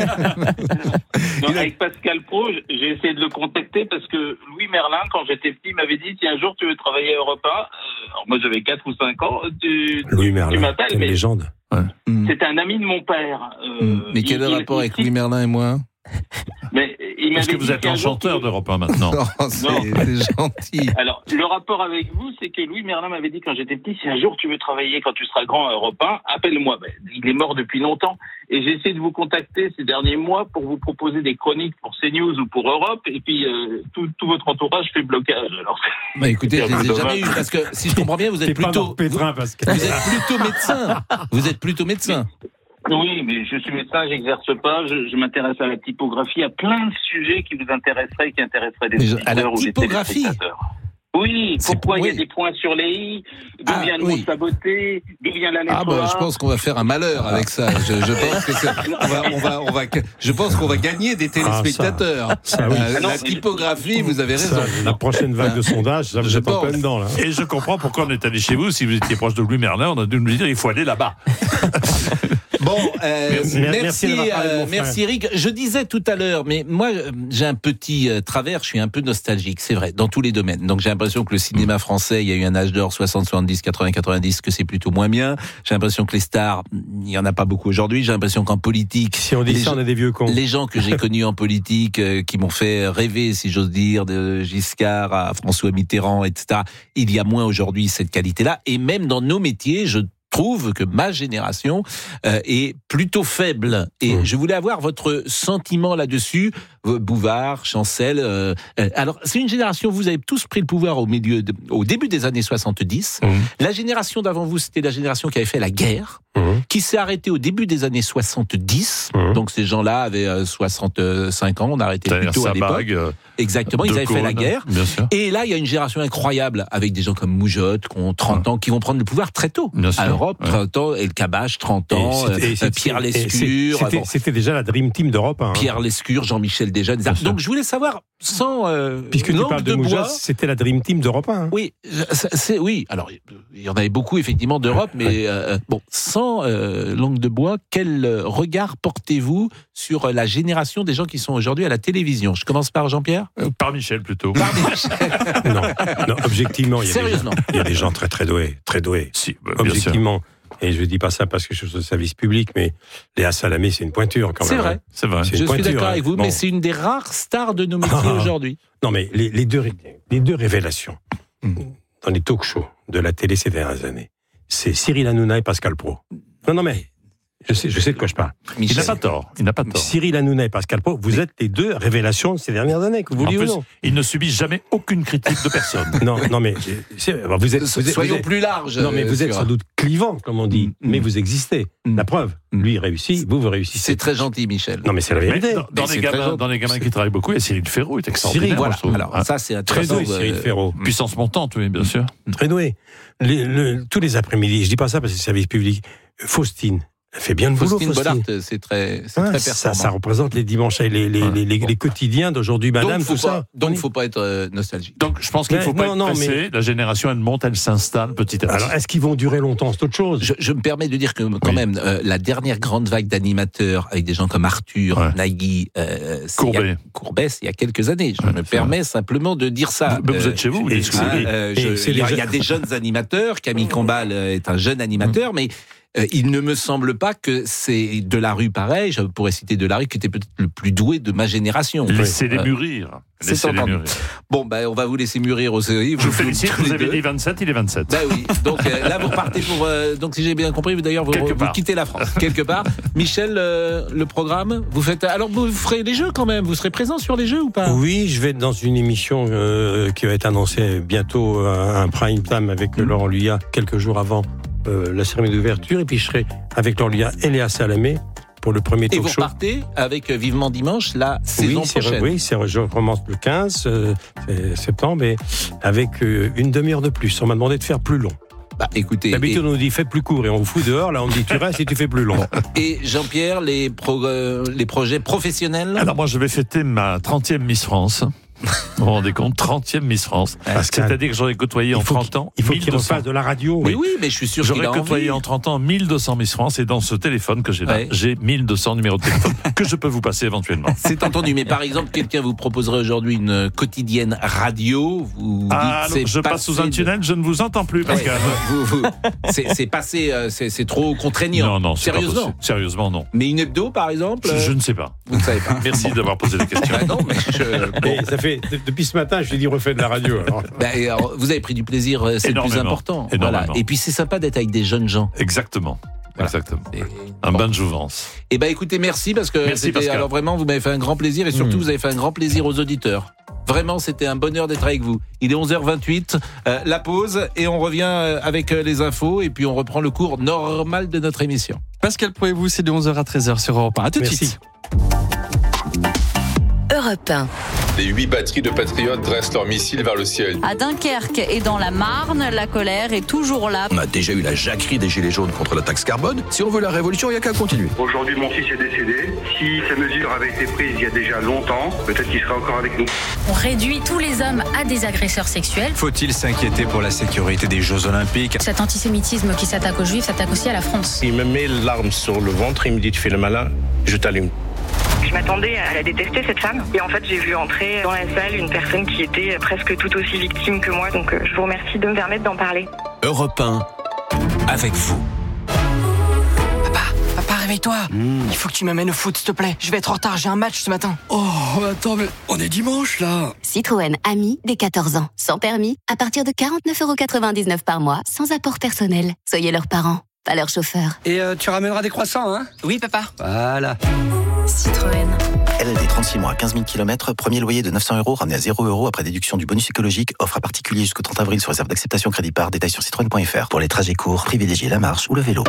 Avec Pascal Pro, j'ai essayé de le contacter parce que Louis Merlin, quand j'étais petit, m'avait dit si un jour tu veux travailler à Europe 1, alors moi j'avais 4 ou 5 ans, Louis Merlin, tu m'appelles. c'est une légende. C'était un ami de mon père. Mais quel est le rapport avec Louis Merlin et moi? Mais Est-ce que vous êtes enchanteur d'Europe 1 maintenant? Non, c'est gentil. Alors, le rapport avec vous, c'est que Louis Merlin m'avait dit quand j'étais petit, si un jour tu veux travailler, quand tu seras grand à Europe 1, appelle-moi. Il est mort depuis longtemps. Et j'ai essayé de vous contacter ces derniers mois pour vous proposer des chroniques pour CNews ou pour Europe. Et puis, tout votre entourage fait blocage. Alors, écoutez, je les ai jamais eu. Parce que, si je comprends bien, vous êtes plutôt médecin. Vous êtes plutôt médecin. Oui, mais je suis médecin, j'exerce pas, je m'intéresse à la typographie, à plein de sujets qui vous intéresseraient, qui intéresseraient des auditeurs ou des téléspectateurs. Oui, pourquoi il y a des points sur les i, d'où vient le mot saboter, d'où vient la lettre A. Je pense qu'on va faire un malheur avec ça. Je pense qu'on va gagner des téléspectateurs. La typographie, vous avez raison. La prochaine vague de sondage, ça vous êtes en plein dedans, là. Et je comprends pourquoi on est allé chez vous. Si vous étiez proche de Louis Merlin, on a dû nous dire il faut aller là-bas. Bon, merci Eric. Je disais tout à l'heure, mais moi, j'ai un petit travers, je suis un peu nostalgique, c'est vrai, dans tous les domaines. Donc j'ai l'impression que le cinéma français, il y a eu un âge d'or 60, 70, 80, 90, que c'est plutôt moins bien. J'ai l'impression que les stars, il y en a pas beaucoup aujourd'hui. J'ai l'impression qu'en politique, si on dit ça, on est des vieux cons. Les gens que j'ai connus en politique, qui m'ont fait rêver, si j'ose dire, de Giscard à François Mitterrand, etc. Il y a moins aujourd'hui cette qualité-là. Et même dans nos métiers, je trouve que ma génération est plutôt faible. Et je voulais avoir votre sentiment là-dessus. Bouvard, Chancel. Alors, c'est une génération, vous avez tous pris le pouvoir au début des années 70. La génération d'avant vous, c'était la génération qui avait fait la guerre, qui s'est arrêtée au début des années 70. Donc, ces gens-là avaient 65 ans. On a arrêté plutôt à l'époque. Exactement, ils avaient fait la guerre. Et là, il y a une génération incroyable avec des gens comme Moujotte, qui ont 30 ans, qui vont prendre le pouvoir très tôt. À Europe, 30 ans, El Kabbach, 30 ans, Pierre Lescure. C'était déjà la Dream Team d'Europe. Pierre Lescure, Jean-Michel Desjeunes. Donc je voulais savoir, sans puisque tu parles de Moujotte, c'était la Dream Team d'Europe 1. Oui, oui. Alors il y en avait beaucoup effectivement d'Europe, mais bon, sans langue de bois, quel regard portez-vous sur la génération des gens qui sont aujourd'hui à la télévision? Je commence par Jean-Pierre. Par Michel plutôt. Par Michel. non, objectivement, il y a des gens très doués, Si, objectivement. Et je ne dis pas ça parce que je suis au service public, mais Léa Salamé, c'est une pointure quand même. C'est vrai. Je suis d'accord avec vous, mais c'est une des rares stars de nos métiers aujourd'hui. Non, mais les deux révélations dans les talk-shows de la télé ces dernières années, c'est Cyril Hanouna et Pascal Praud. Non, mais je sais de quoi je parle. Il n'a pas tort. Cyril Hanouna et Pascal Praud, vous êtes les deux révélations de ces dernières années, que vous vouliez ou non. Il ne subit jamais aucune critique de personne. non, mais soyons plus larges. Non, mais vous êtes sans doute clivant, comme on dit, mais vous existez. La preuve, lui réussit, vous réussissez. C'est très gentil, Michel. Non, mais c'est la vérité. Dans les gamins qui travaillent beaucoup, il y a Cyril Ferraud, est extraordinaire. Voilà. Alors ça, c'est très doué, Cyril Ferraud. Puissance montante, oui, bien sûr. Très doué. Tous les après-midi, je dis pas ça parce que c'est service public. Faustine. Elle fait bien le boulot, Faustine Bollard, c'est très performant. Ça représente les dimanches, les quotidiens d'aujourd'hui, madame, tout ça. Donc, il ne faut pas être nostalgique. Donc, je pense qu'il ne faut pas être pressé. La génération, elle monte, elle s'installe petit à petit. Alors, est-ce qu'ils vont durer longtemps? C'est autre chose. Je me permets de dire que, quand même, la dernière grande vague d'animateurs, avec des gens comme Arthur, Nagui, Courbet, il y a quelques années. Je me permets simplement de dire ça. Vous êtes chez vous, il y a des jeunes animateurs. Camille Combal est un jeune animateur, mais il ne me semble pas que c'est Delarue pareil. Je pourrais citer Delarue qui était peut-être le plus doué de ma génération. Laissez-les mûrir. Bon, on va vous laisser mûrir aussi. Je vous félicite, vous avez dit 27, il est 27. Bah oui, donc là vous repartez pour... donc si j'ai bien compris, d'ailleurs, vous quittez la France, quelque part. Michel, le programme, vous faites... Alors vous ferez les jeux quand même, vous serez présent sur les jeux ou pas? Oui, je vais être dans une émission qui va être annoncée bientôt, un prime time avec Laurent Luyat, quelques jours avant la cérémonie d'ouverture, et puis je serai avec Laurent Luyat et Léa Salamé pour le premier talk-show. Et vous partez avec Vivement Dimanche la saison prochaine. Oui, je recommence le 15 septembre, et avec une demi-heure de plus. On m'a demandé de faire plus long. Écoutez, d'habitude on nous dit fais plus court et on vous fout dehors. Là on me dit tu restes et tu fais plus long. Et Jean-Pierre, les projets professionnels? Alors moi je vais fêter ma 30e Miss France. Vous vous rendez compte, 30e Miss France. C'est-à-dire que j'aurais côtoyé en 30 ans. Il faut qu'il refasse de la radio. Oui, mais je suis sûr qu'il a envie. J'aurais côtoyé en 30 ans 1200 Miss France, et dans ce téléphone que j'ai là, j'ai 1200 numéros de téléphone que je peux vous passer éventuellement. C'est entendu, mais par exemple, quelqu'un vous proposerait aujourd'hui une quotidienne radio. Je passe sous un tunnel, je ne vous entends plus, Pascal. C'est passé, c'est trop contraignant. Non, sérieusement. Sérieusement, non. Mais une hebdo, par exemple? Je ne sais pas. Vous ne savez pas. Merci d'avoir posé la question. Non, mais ça fait depuis ce matin, je lui ai dit refais de la radio. Alors, vous avez pris du plaisir, c'est le plus important. Voilà. Et puis c'est sympa d'être avec des jeunes gens. Exactement. Voilà. Exactement. Un bain de jouvence. Écoutez, merci parce que alors vraiment, vous m'avez fait un grand plaisir, et surtout vous avez fait un grand plaisir aux auditeurs. Vraiment, c'était un bonheur d'être avec vous. Il est 11h28, la pause, et on revient avec les infos, et puis on reprend le cours normal de notre émission. Pascal Praud et vous, c'est de 11h à 13h sur Europe 1. À tout de suite. Europe 1. Les 8 batteries de Patriotes dressent leurs missiles vers le ciel. À Dunkerque et dans la Marne, la colère est toujours là. On a déjà eu la jacquerie des Gilets jaunes contre la taxe carbone. Si on veut la révolution, il n'y a qu'à continuer. Aujourd'hui, mon fils est décédé. Si ces mesures avaient été prises il y a déjà longtemps, peut-être qu'il serait encore avec nous. On réduit tous les hommes à des agresseurs sexuels. Faut-il s'inquiéter pour la sécurité des Jeux Olympiques? Cet antisémitisme qui s'attaque aux Juifs s'attaque aussi à la France. Il me met l'arme sur le ventre, il me dit tu fais le malin, je t'allume. Je m'attendais à la détester, cette femme. Et en fait, j'ai vu entrer dans la salle une personne qui était presque tout aussi victime que moi. Donc, je vous remercie de me permettre d'en parler. Europe 1, avec vous. Papa, réveille-toi. Il faut que tu m'amènes au foot, s'il te plaît. Je vais être en retard, j'ai un match ce matin. Oh, attends, mais on est dimanche, là. Citroën Ami, dès 14 ans. Sans permis, à partir de 49,99 € par mois, sans apport personnel. Soyez leurs parents, pas leurs chauffeurs. Et tu ramèneras des croissants, hein? Oui, papa. Voilà. Citroën. LLD 36 mois, 15 000 km, premier loyer de 900 € ramené à 0 € après déduction du bonus écologique. Offre à particulier jusqu'au 30 avril sur réserve d'acceptation crédit par. Détail sur citroën.fr. Pour les trajets courts, privilégiez la marche ou le vélo.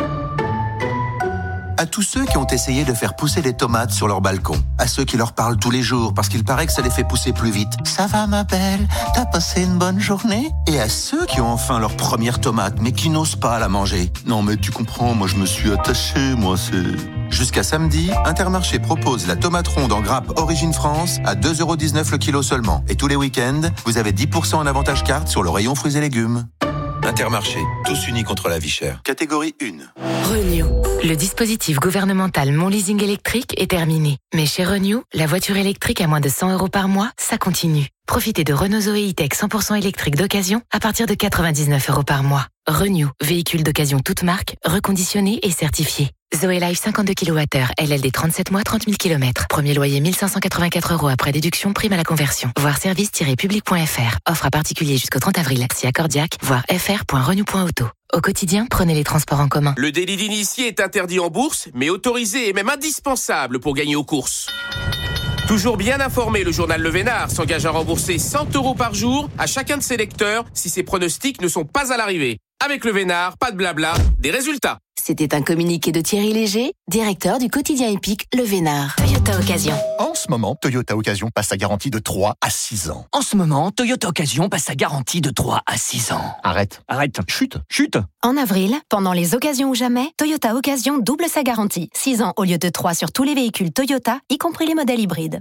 À tous ceux qui ont essayé de faire pousser des tomates sur leur balcon. À ceux qui leur parlent tous les jours parce qu'il paraît que ça les fait pousser plus vite. Ça va ma belle, t'as passé une bonne journée? Et à ceux qui ont enfin leur première tomate mais qui n'osent pas la manger. Non mais tu comprends, moi je me suis attaché, moi c'est... Jusqu'à samedi, Intermarché propose la tomate ronde en grappe Origine France à 2,19 € le kilo seulement. Et tous les week-ends, vous avez 10% en avantage carte sur le rayon fruits et légumes. Intermarché, tous unis contre la vie chère. Catégorie 1. Renew. Le dispositif gouvernemental Mon Leasing électrique est terminé. Mais chez Renew, la voiture électrique à moins de 100 € par mois, ça continue. Profitez de Renault Zoé E-Tech 100% électrique d'occasion à partir de 99 € par mois. Renew, véhicule d'occasion toute marque, reconditionné et certifié. Zoé Life 52 kWh, LLD 37 mois, 30 000 km. Premier loyer 1584 € après déduction, prime à la conversion. Voir service-public.fr. Offre à particulier jusqu'au 30 avril. Si accordiaque, voir fr.renew.auto. Au quotidien, prenez les transports en commun. Le délit d'initié est interdit en bourse, mais autorisé et même indispensable pour gagner aux courses. Toujours bien informé, le journal Le Vénard s'engage à rembourser 100 € par jour à chacun de ses lecteurs si ses pronostics ne sont pas à l'arrivée. Avec Le Vénard, pas de blabla, des résultats. C'était un communiqué de Thierry Léger, directeur du quotidien épique Le Vénard. Toyota Occasion. En ce moment, Toyota Occasion passe sa garantie de 3 à 6 ans. En ce moment, Toyota Occasion passe sa garantie de 3 à 6 ans. Arrête. Chute. En avril, pendant les occasions ou jamais, Toyota Occasion double sa garantie. 6 ans au lieu de 3 sur tous les véhicules Toyota, y compris les modèles hybrides.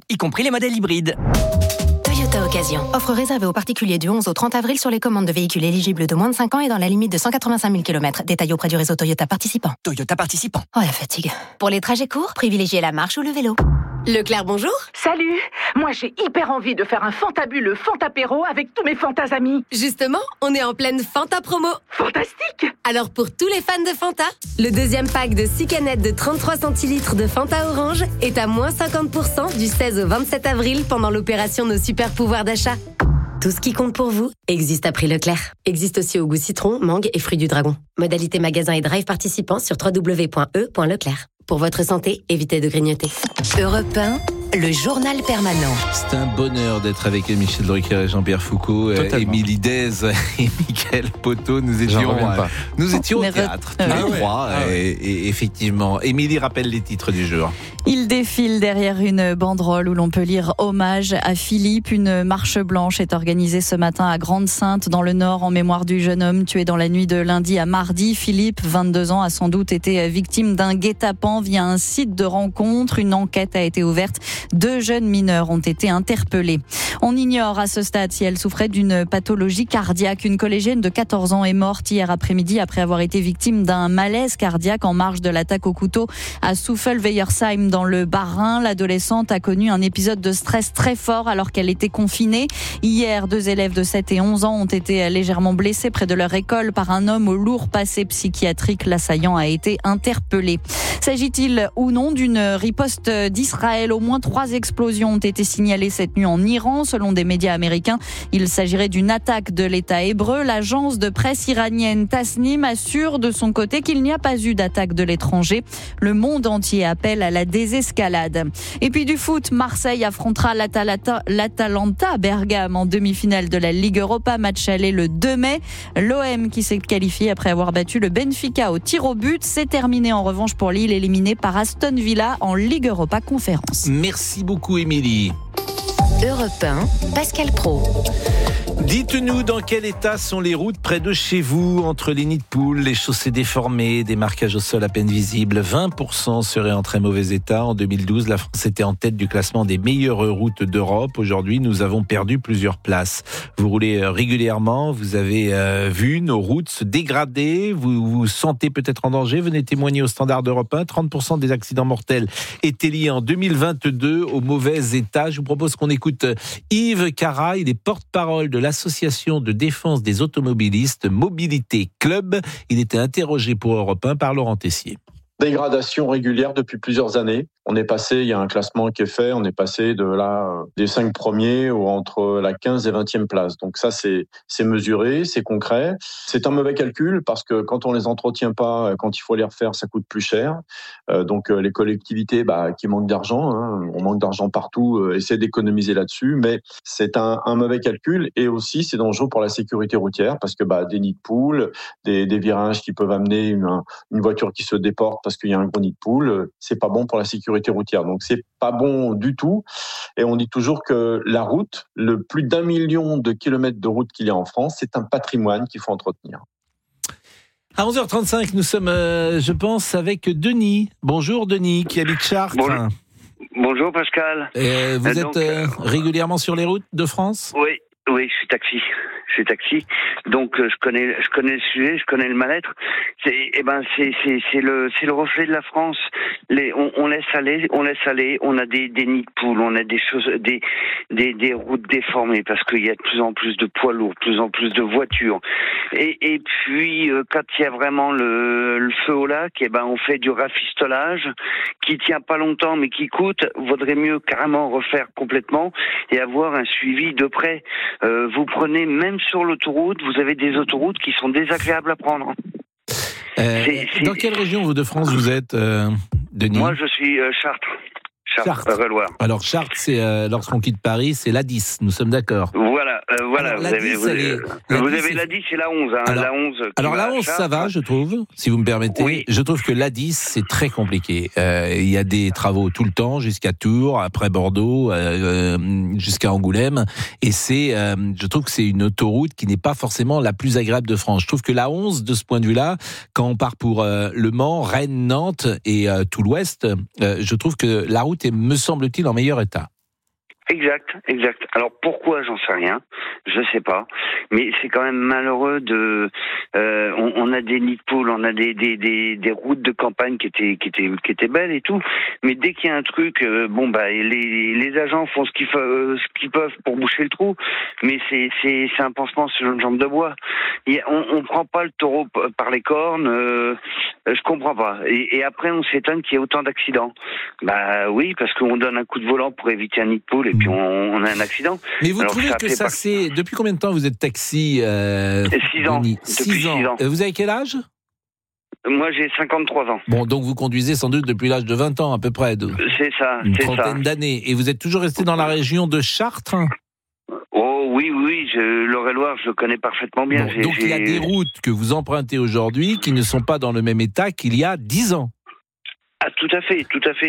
Toyota Occasion. Offre réservée aux particuliers du 11 au 30 avril sur les commandes de véhicules éligibles de moins de 5 ans et dans la limite de 185 000 km. Détail auprès du réseau Toyota participant. Oh la fatigue. Pour les trajets courts, privilégiez la marche ou le vélo. Leclerc, bonjour. Salut. Moi, j'ai hyper envie de faire un fantabuleux Fantapéro avec tous mes Fantas amis. Justement, on est en pleine Fanta promo. Fantastique. Alors pour tous les fans de Fanta, le deuxième pack de 6 canettes de 33 centilitres de Fanta Orange est à moins 50% du 16 au 27 avril pendant l'opération Nos Super Pouvoirs d'achat. Tout ce qui compte pour vous existe à prix Leclerc. Existe aussi au goût citron, mangue et fruits du dragon. Modalité magasin et drive participants sur www.e.leclerc. Pour votre santé, évitez de grignoter. Europe 1, le journal permanent. C'est un bonheur d'être avec Michel Drucker et Jean-Pierre Foucault, Émilie Dez et Mickaël Poteau. Nous étions au théâtre, tous les trois. Et effectivement, Émilie rappelle les titres du jour. Il défile derrière une banderole où l'on peut lire hommage à Philippe. Une marche blanche est organisée ce matin à Grande-Synthe, dans le Nord, en mémoire du jeune homme tué dans la nuit de lundi à mardi. Philippe, 22 ans, a sans doute été victime d'un guet-apens via un site de rencontre. Une enquête a été ouverte. 2 jeunes mineurs ont été interpellés. On ignore à ce stade si elle souffrait d'une pathologie cardiaque. Une collégienne de 14 ans est morte hier après-midi après avoir été victime d'un malaise cardiaque en marge de l'attaque au couteau à Soufel-Weyersheim dans le Bas-Rhin. L'adolescente a connu un épisode de stress très fort alors qu'elle était confinée. Hier, 2 élèves de 7 et 11 ans ont été légèrement blessés près de leur école par un homme au lourd passé psychiatrique. L'assaillant a été interpellé. S'agit-il ou non d'une riposte d'Israël? Au moins 3 explosions ont été signalées cette nuit en Iran. Selon des médias américains, il s'agirait d'une attaque de l'État hébreu. L'agence de presse iranienne Tasnim assure de son côté qu'il n'y a pas eu d'attaque de l'étranger. Le monde entier appelle à la désescalade. Et puis du foot, Marseille affrontera l'Atalanta à Bergame en demi-finale de la Ligue Europa. Match aller le 2 mai. L'OM qui s'est qualifié après avoir battu le Benfica au tir au but. C'est terminé en revanche pour Lille, éliminé par Aston Villa en Ligue Europa Conférence. Merci beaucoup Émilie. Europe 1, Pascal Praud. Dites-nous dans quel état sont les routes près de chez vous, entre les nids de poules, les chaussées déformées, des marquages au sol à peine visibles. 20% seraient en très mauvais état. En 2012, la France était en tête du classement des meilleures routes d'Europe. Aujourd'hui, nous avons perdu plusieurs places. Vous roulez régulièrement, vous avez vu nos routes se dégrader, vous vous sentez peut-être en danger. Venez témoigner au Standard d'Europe 1. 30% des accidents mortels étaient liés en 2022 au mauvais état. Je vous propose qu'on écoute Yves Cara, il est porte-parole de l'Association de défense des automobilistes Mobilité Club. Il était interrogé pour Europe 1 par Laurent Tessier. Dégradation régulière depuis plusieurs années. On est passé, il y a un classement qui est fait, on est passé des 5 premiers entre la 15 et 20e place. Donc ça, c'est mesuré, c'est concret. C'est un mauvais calcul parce que quand on les entretient pas, quand il faut les refaire, ça coûte plus cher. Donc les collectivités qui manquent d'argent, on manque d'argent partout, essaient d'économiser là-dessus, mais c'est un mauvais calcul et aussi c'est dangereux pour la sécurité routière parce que des nids de poules, des virages qui peuvent amener une voiture qui se déporte parce qu'il y a un gros nid de poule, c'est pas bon pour la sécurité routière. Donc c'est pas bon du tout. Et on dit toujours que la route, le plus d'1 million de kilomètres de route qu'il y a en France, c'est un patrimoine qu'il faut entretenir. À 11h35, nous sommes, je pense, avec Denis. Bonjour Denis, qui habite Chartres. Bonjour Pascal. Vous êtes régulièrement sur les routes de France ? Oui, je suis taxi. Donc je connais le sujet, je connais le mal-être. C'est le reflet de la France. On laisse aller, on a des nids de poules, on a des choses, des routes déformées parce qu'il y a de plus en plus de poids lourds, de plus en plus de voitures. Et puis quand il y a vraiment le feu au lac, on fait du rafistolage qui tient pas longtemps mais qui coûte. Vaudrait mieux carrément refaire complètement et avoir un suivi de près. Vous prenez même sur l'autoroute, vous avez des autoroutes qui sont désagréables à prendre. Dans quelle région vous de France vous êtes, Denis ? Moi, je suis Chartres. Reloir. Alors Chartres, c'est lorsqu'on quitte Paris, c'est l'A10. Nous sommes d'accord. Voilà. Alors, vous avez l'A10 et la 11. Alors la 11, ça va, je trouve, si vous me permettez. Oui. Je trouve que l'A10, c'est très compliqué. Il y a des travaux tout le temps, jusqu'à Tours, après Bordeaux, jusqu'à Angoulême. Et je trouve que c'est une autoroute qui n'est pas forcément la plus agréable de France. Je trouve que la 11, de ce point de vue-là, quand on part pour Le Mans, Rennes, Nantes et tout l'Ouest, je trouve que la route est, me semble-t-il, en meilleur état. Exact. Alors pourquoi, j'en sais rien, je sais pas, mais c'est quand même malheureux on a des nids de poules, on a des routes de campagne qui étaient belles et tout, mais dès qu'il y a un truc, les agents font ce qu'ils peuvent pour boucher le trou, mais c'est un pansement sur une jambe de bois. On prend pas le taureau par les cornes, je comprends pas. Et après on s'étonne qu'il y ait autant d'accidents. Oui, parce qu'on donne un coup de volant pour éviter un nid de poule. Et puis on a un accident. Mais vous trouvez que ça c'est... Depuis combien de temps vous êtes taxi 6 ans. Depuis 6 ans. Vous avez quel âge ? Moi j'ai 53 ans. Bon, donc vous conduisez sans doute depuis l'âge de 20 ans à peu près. C'est ça. Une trentaine d'années. Et vous êtes toujours resté dans la région de Chartres ? Oh oui, l'Eure-et-Loir, je le connais parfaitement bien. Bon, donc il y a des routes que vous empruntez aujourd'hui qui ne sont pas dans le même état qu'il y a 10 ans. Ah, tout à fait.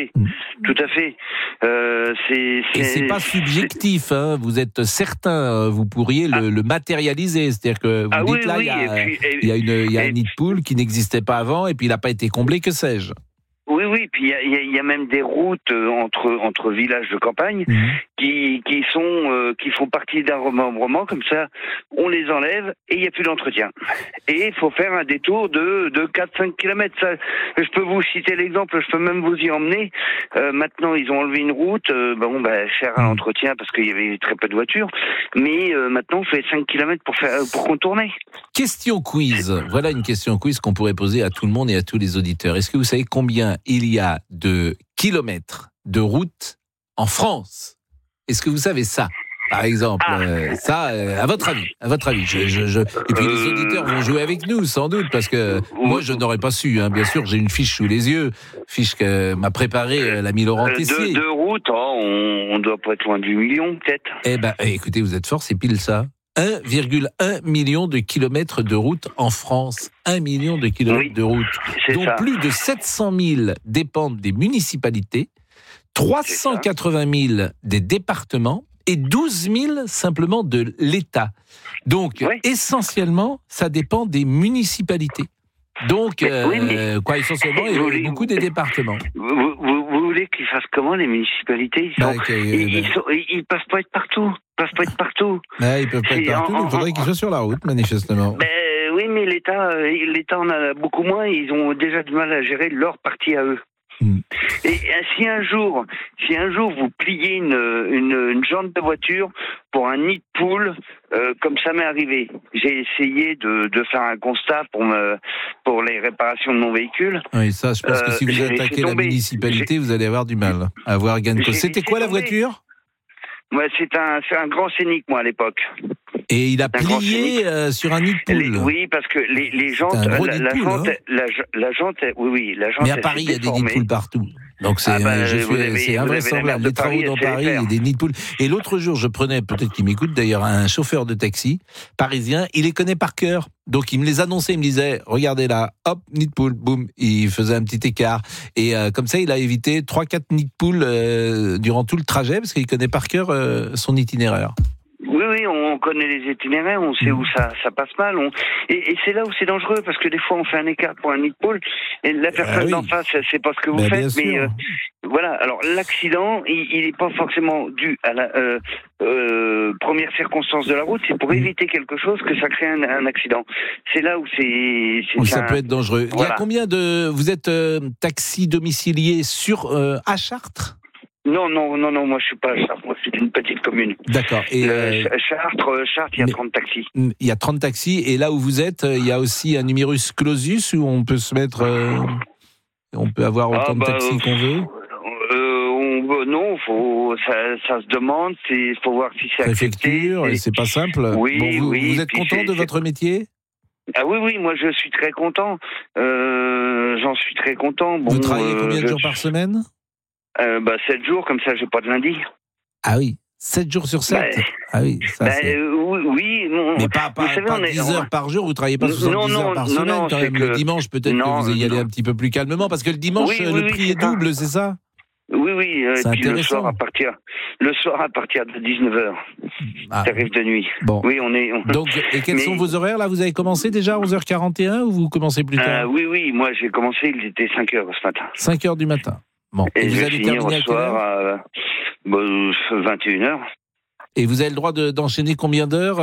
Et c'est pas subjectif, hein. Vous êtes certain, vous pourriez le matérialiser, c'est-à-dire que vous dites il y a un nid de poule qui n'existait pas avant et puis il n'a pas été comblé, que sais-je. Oui, puis il y a même des routes entre villages de campagne qui font partie d'un remembrement, comme ça on les enlève et il n'y a plus d'entretien. Et il faut faire un détour de 4-5 km. Ça, je peux vous citer l'exemple, je peux même vous y emmener. Maintenant ils ont enlevé une route, cher à l'entretien parce qu'il y avait très peu de voitures, mais maintenant on fait 5 km pour contourner. Question quiz. Voilà une question quiz qu'on pourrait poser à tout le monde et à tous les auditeurs. Est-ce que vous savez combien il y a de kilomètres de route en France? Est-ce que vous savez ça? Par exemple, à votre avis. Et puis les auditeurs vont jouer avec nous, sans doute, parce que moi, je n'aurais pas su. Bien sûr, j'ai une fiche sous les yeux, fiche que m'a préparée l'ami Laurent Tessier. De route, on doit pas être loin du million, peut-être. Écoutez, vous êtes fort, c'est pile ça. 1,1 million de kilomètres de route en France. 1 million de kilomètres de route. Dont plus de 700 000 dépendent des municipalités, 380 000 des départements et 12 000 simplement de l'État. Donc, essentiellement, ça dépend des municipalités. Donc, essentiellement, et beaucoup des départements. Vous voulez qu'ils fassent comment, les municipalités? Ils peuvent pas être partout. Ils peuvent pas être partout. Ils peuvent pas être partout, mais il faudrait qu'ils soient sur la route, manifestement. Oui, mais l'État en a beaucoup moins. Ils ont déjà du mal à gérer leur partie à eux. Et si un jour vous pliez une jante de voiture pour un nid de poule, comme ça m'est arrivé, j'ai essayé de faire un constat pour les réparations de mon véhicule. Oui, ça, je pense que si vous attaquez la municipalité, vous allez avoir du mal à avoir gain de cause. C'était quoi la voiture? C'est un grand Scénic, moi, à l'époque. Et il a plié sur un nid de poule. Oui, parce que les jantes, la jante, mais à Paris, il y a des nids de poule partout. Donc c'est invraisemblable. Les travaux dans Paris, il y a des nids de poules. Et l'autre jour, je prenais, peut-être qu'il m'écoute d'ailleurs, un chauffeur de taxi parisien, il les connaît par cœur. Donc il me les annonçait, il me disait, regardez là, hop, nid de poule, boum, il faisait un petit écart. Et comme ça, il a évité 3-4 nids de poule durant tout le trajet, parce qu'il connaît par cœur son itinéraire. Oui, on connaît les itinéraires, on sait où ça passe mal. Et c'est là où c'est dangereux, parce que des fois, on fait un écart pour un nid de poule, et la personne d'en face, elle sait pas ce que vous faites, mais voilà. Alors, l'accident, il est pas forcément dû à la première circonstance de la route, c'est pour éviter quelque chose que ça crée un accident. C'est là où ça peut être dangereux. Voilà. Il y a combien vous êtes taxi domicilié à Chartres? Non, moi je suis pas à Chartres, moi c'est une petite commune. D'accord. Et Chartres, il y a 30 taxis. Il y a 30 taxis, et là où vous êtes, il y a aussi un numerus clausus où on peut se mettre, on peut avoir autant de taxis qu'on veut. Non, ça se demande, il faut voir si c'est accepté. Préfecture, et c'est pas simple. Oui, vous êtes content de votre métier? Ah oui, moi je suis très content. J'en suis très content. Vous travaillez combien de jours par semaine? 7 jours, comme ça, j'ai pas de lundi. Ah oui, 7 jours sur 7. Ah oui, ça c'est... oui. Mais pas 10 heures par jour, vous travaillez pas 70 heures par semaine quand même. Le dimanche, peut-être que vous y allez un petit peu plus calmement, parce que le dimanche, le prix est double, c'est ça? Oui, c'est puis intéressant. le soir à partir de 19h, tarif de nuit. Bon. Oui, Donc, et quels sont vos horaires, là? Vous avez commencé déjà à 11h41 ou vous commencez plus tard? Oui, moi j'ai commencé, il était 5h ce matin. 5h du matin. Bon. Et vous allez terminer à quelle heure? À 21h. Et vous avez le droit d'enchaîner combien d'heures?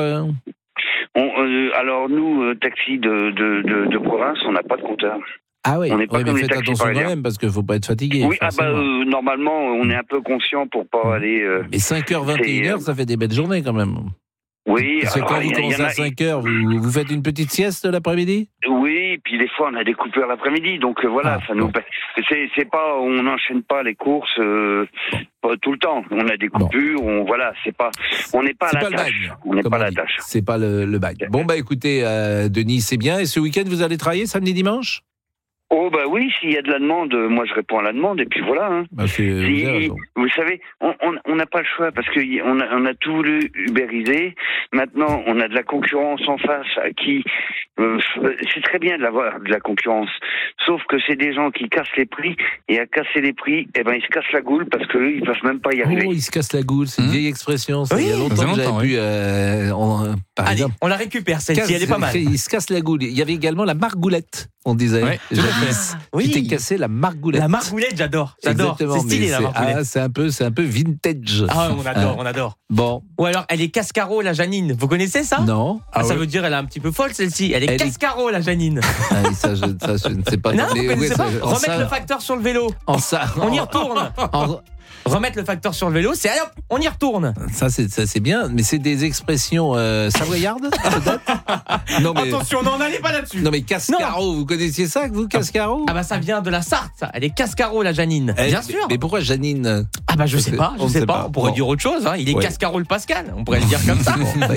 Alors nous, taxi de province, on n'a pas de compteur. Ah oui, mais faites attention quand même, parce qu'il ne faut pas être fatigué. Oui, normalement, on est un peu conscient pour pas aller... Mais 5h, 21h, ça fait des belles journées quand même. Oui. Parce que quand vous commencez à 5h, vous faites une petite sieste l'après-midi? Oui, puis des fois on a des coupures l'après-midi, donc voilà, ça nous... C'est pas, on n'enchaîne pas les courses pas tout le temps. On a des coupures, on n'est pas à la tâche. On n'est pas à la tâche. C'est pas le bail. Bon écoutez, Denis, c'est bien. Et ce week-end, vous allez travailler samedi, dimanche? Oh oui, s'il y a de la demande, moi je réponds à la demande et puis voilà. Hein. Vous savez, on n'a pas le choix parce qu'on a tout voulu ubériser. Maintenant, on a de la concurrence en face qui c'est très bien d'avoir de la concurrence, sauf que c'est des gens qui cassent les prix et à casser les prix, ils se cassent la goule parce qu'eux ils peuvent même pas y arriver. Ils se cassent la goule, c'est une vieille expression. Il y a longtemps que j'avais pu. Par exemple, on la récupère celle-ci, elle est pas mal. Ils se cassent la goule. Il y avait également la margoulette. On disait, tu t'es cassé la margoulette. La margoulette, j'adore. Exactement, c'est stylé la margoulette. C'est un peu vintage. Ah, on adore. Bon. Ou alors, elle est cascaro, la Janine. Vous connaissez ça? Non. Ça veut dire elle est un petit peu folle celle-ci. Elle est cascaro, la Janine. Ça, je ne sais pas. Non, vous connaissez pas? Remettre le facteur sur le vélo. On y retourne. Remettre le facteur sur le vélo, c'est allez hop, on y retourne. Ça c'est bien, mais c'est des expressions savoyardes peut-être. Non, mais... Attention, non, n'allez pas là-dessus. Non mais Cascaro, vous connaissiez ça, vous, Cascaro? Ça vient de la Sarthe, ça. Elle est Cascaro, la Janine. Bien sûr. Mais pourquoi Janine? Je sais pas. On pourrait dire autre chose. Il est Cascaro le Pascal. On pourrait le dire comme ça.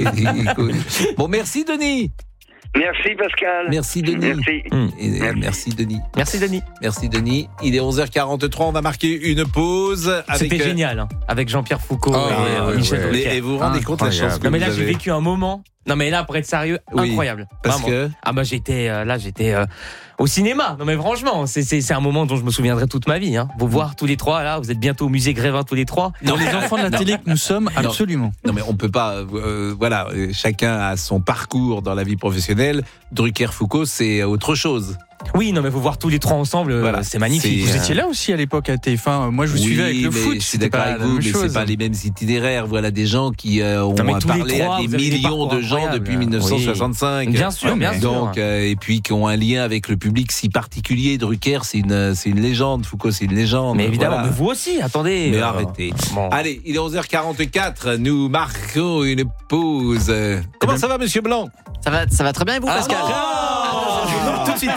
Bon, merci Denis. Merci Pascal. Merci Denis. Merci Denis. Merci Denis. Merci Denis. Il est 11h43, on va marquer une pause. C'était génial, avec Jean-Pierre Foucault et Michel Drucker. Et vous vous rendez compte la chance que mais là j'ai vécu un moment. Non mais là, pour être sérieux, incroyable. Parce que j'étais au cinéma. Non mais franchement, c'est un moment dont je me souviendrai toute ma vie. Vous voir tous les trois là, vous êtes bientôt au musée Grévin tous les trois. Dans les enfants de la télé que nous sommes, absolument. Non mais on peut pas. Voilà, chacun a son parcours dans la vie professionnelle. Drucker-Foucault, c'est autre chose. Oui, non mais vous voir tous les trois ensemble, c'est magnifique. Vous étiez là aussi à l'époque à TF1. Moi, je vous suivais avec le foot. Je suis d'accord avec vous, mais c'est pas les mêmes itinéraires. Voilà des gens qui ont parlé à des millions de gens depuis 1965. Bien sûr, bien sûr. Donc, et puis qui ont un lien avec le public si particulier. Drucker, c'est une légende. Foucault, c'est une légende. Mais évidemment, mais vous aussi. Attendez. Mais arrêtez. Bon. Allez, il est 11h44. Nous marquons une pause. Comment ça va, Monsieur Blanc ? Ça va très bien et vous, Pascal ? Tout de suite.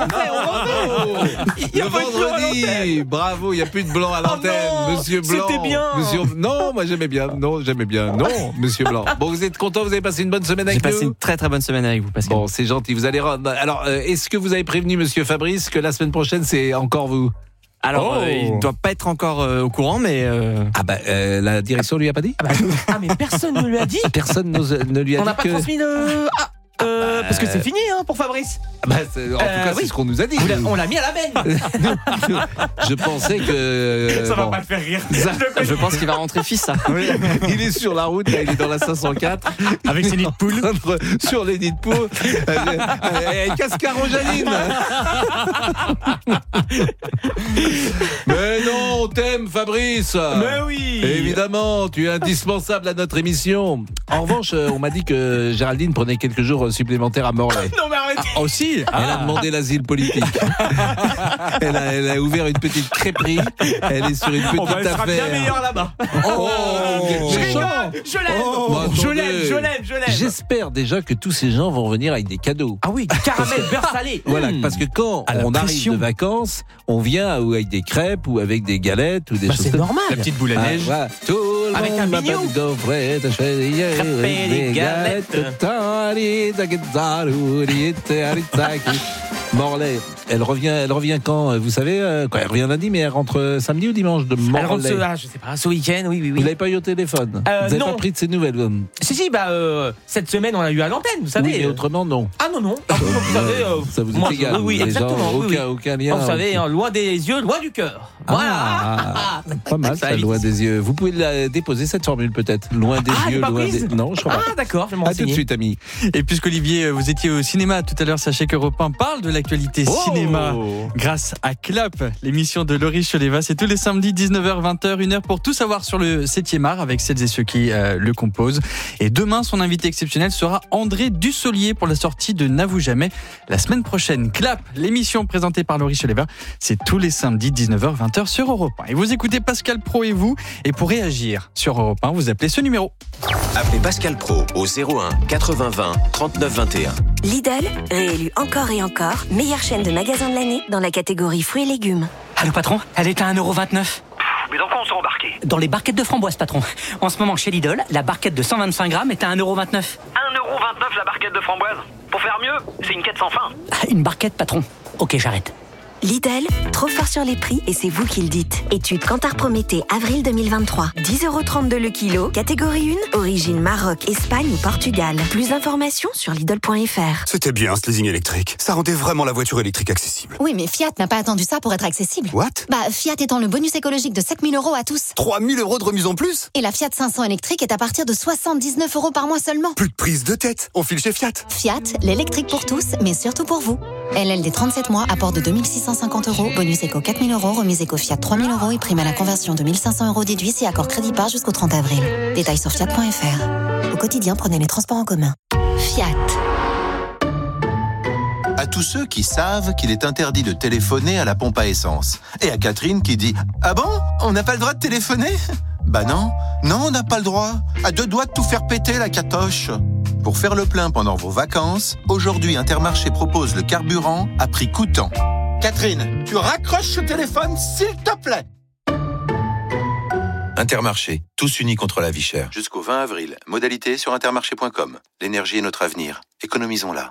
Le vendredi, bravo, il n'y a plus de blanc à l'antenne, Monsieur Blanc. C'était bien. Non, moi j'aimais bien. Non, Monsieur Blanc. Bon, vous êtes content, vous avez passé une bonne semaine avec nous ? J'ai passé une très très bonne semaine avec vous, Pascal. Bon, c'est gentil, vous allez... Alors, est-ce que vous avez prévenu Monsieur Fabrice que la semaine prochaine, c'est encore vous ? Alors, il ne doit pas être encore au courant, mais... la direction lui a pas dit ? Mais personne ne lui a dit ? Personne ne lui a dit. On n'a pas transmis de... parce que c'est fini pour Fabrice. En tout cas, c'est ce qu'on nous a dit. On l'a mis à la benne. Je pensais que... Ça va pas te faire rire. Je pense qu'il va rentrer fils, ça. Oui. Il est sur la route, là, il est dans la 504. Avec ses nids de poule. Sur les nids de poule. Cascaro Janine. Mais non, on t'aime, Fabrice. Mais oui. Évidemment, tu es indispensable à notre émission. En revanche, on m'a dit que Géraldine prenait quelques jours supplémentaires à Morlaix. Non mais arrêtez. Aussi. Elle a demandé l'asile politique. Elle a ouvert une petite crêperie. Elle est sur une petite affaire. Elle sera bien meilleure là-bas. Je l'aime. J'espère déjà que tous ces gens vont venir avec des cadeaux. Ah oui, du caramel beurre salé. Voilà, parce que quand on arrive de vacances, on vient ou avec des crêpes ou avec des galettes ou des choses. C'est normal. La petite boule à neige. Tout le avec un bignou. Crêpes des galettes. Morlaix, elle revient quand ? Vous savez, elle revient lundi, mais elle rentre samedi ou dimanche de Morlaix ? Elle rentre je sais pas, ce week-end, oui. Vous l'avez pas eu au téléphone ? Vous n'avez pas pris de ses nouvelles ? Si, cette semaine on l'a eu à l'antenne, vous savez. Oui, mais autrement, non. Ah non. Vous savez, ça vous est égal. Oui, exactement. Aucun lien. Vous savez, loin des yeux, loin du cœur. Voilà. Pas mal, ça, loin des yeux. Vous pouvez la déposer, cette formule, peut-être. Loin des yeux, loin des... Non, je crois pas. Ah, d'accord, je vais m'en renseigner. À tout de suite, amis. Et puisqu'Olivier, vous étiez au cinéma tout à l'heure, sachez qu'Europe 1 parle de l'actualité cinéma grâce à Clap, l'émission de Laurie Choleva. C'est tous les samedis, 19h, 20h, 1h pour tout savoir sur le 7e art avec celles et ceux qui le composent. Et demain, son invité exceptionnel sera André Dussolier pour la sortie de N'avoue jamais la semaine prochaine. Clap, l'émission présentée par Laurie Choleva, c'est tous les samedis, 19h, 20h sur Europe 1. Et vous écoutez Pascal Pro et vous. Et pour réagir sur Europe 1, vous appelez ce numéro. Appelez Pascal Pro au 01 80 20 39 21. Lidl, réélu encore et encore, meilleure chaîne de magasins de l'année dans la catégorie fruits et légumes. Allô patron, elle est à 1,29€. Mais dans quoi on s'est embarqué ? Dans les barquettes de framboises, patron. En ce moment, chez Lidl, la barquette de 125 grammes est à 1,29€. 1,29€ la barquette de framboises ? Pour faire mieux, c'est une quête sans fin. Une barquette, patron. Ok, j'arrête. Lidl, trop fort sur les prix et c'est vous qui le dites. Étude Kantar Prométhée, avril 2023. 10,32€ le kilo, catégorie 1, origine Maroc, Espagne ou Portugal. Plus d'informations sur Lidl.fr. C'était bien ce leasing électrique. Ça rendait vraiment la voiture électrique accessible. Oui, mais Fiat n'a pas attendu ça pour être accessible. What ? Fiat étend le bonus écologique de 7 000 € à tous. 3 000 € de remise en plus ? Et la Fiat 500 électrique est à partir de 79 € par mois seulement. Plus de prise de tête, on file chez Fiat. Fiat, l'électrique pour tous, mais surtout pour vous. LLD 37 mois, apport de 2650 €, bonus éco 4 000 €, remise éco Fiat 3 000 € et prime à la conversion de 1 500 € déduits si accord crédit par jusqu'au 30 avril. Détails sur Fiat.fr. Au quotidien, prenez les transports en commun. Fiat. À tous ceux qui savent qu'il est interdit de téléphoner à la pompe à essence. Et à Catherine qui dit « Ah bon ? On n'a pas le droit de téléphoner ?» Bah non, on n'a pas le droit. À deux doigts de tout faire péter la catoche. Pour faire le plein pendant vos vacances, aujourd'hui Intermarché propose le carburant à prix coûtant. Catherine, tu raccroches ce téléphone s'il te plaît. Intermarché, tous unis contre la vie chère. Jusqu'au 20 avril, modalité sur intermarché.com. L'énergie est notre avenir. Économisons-la.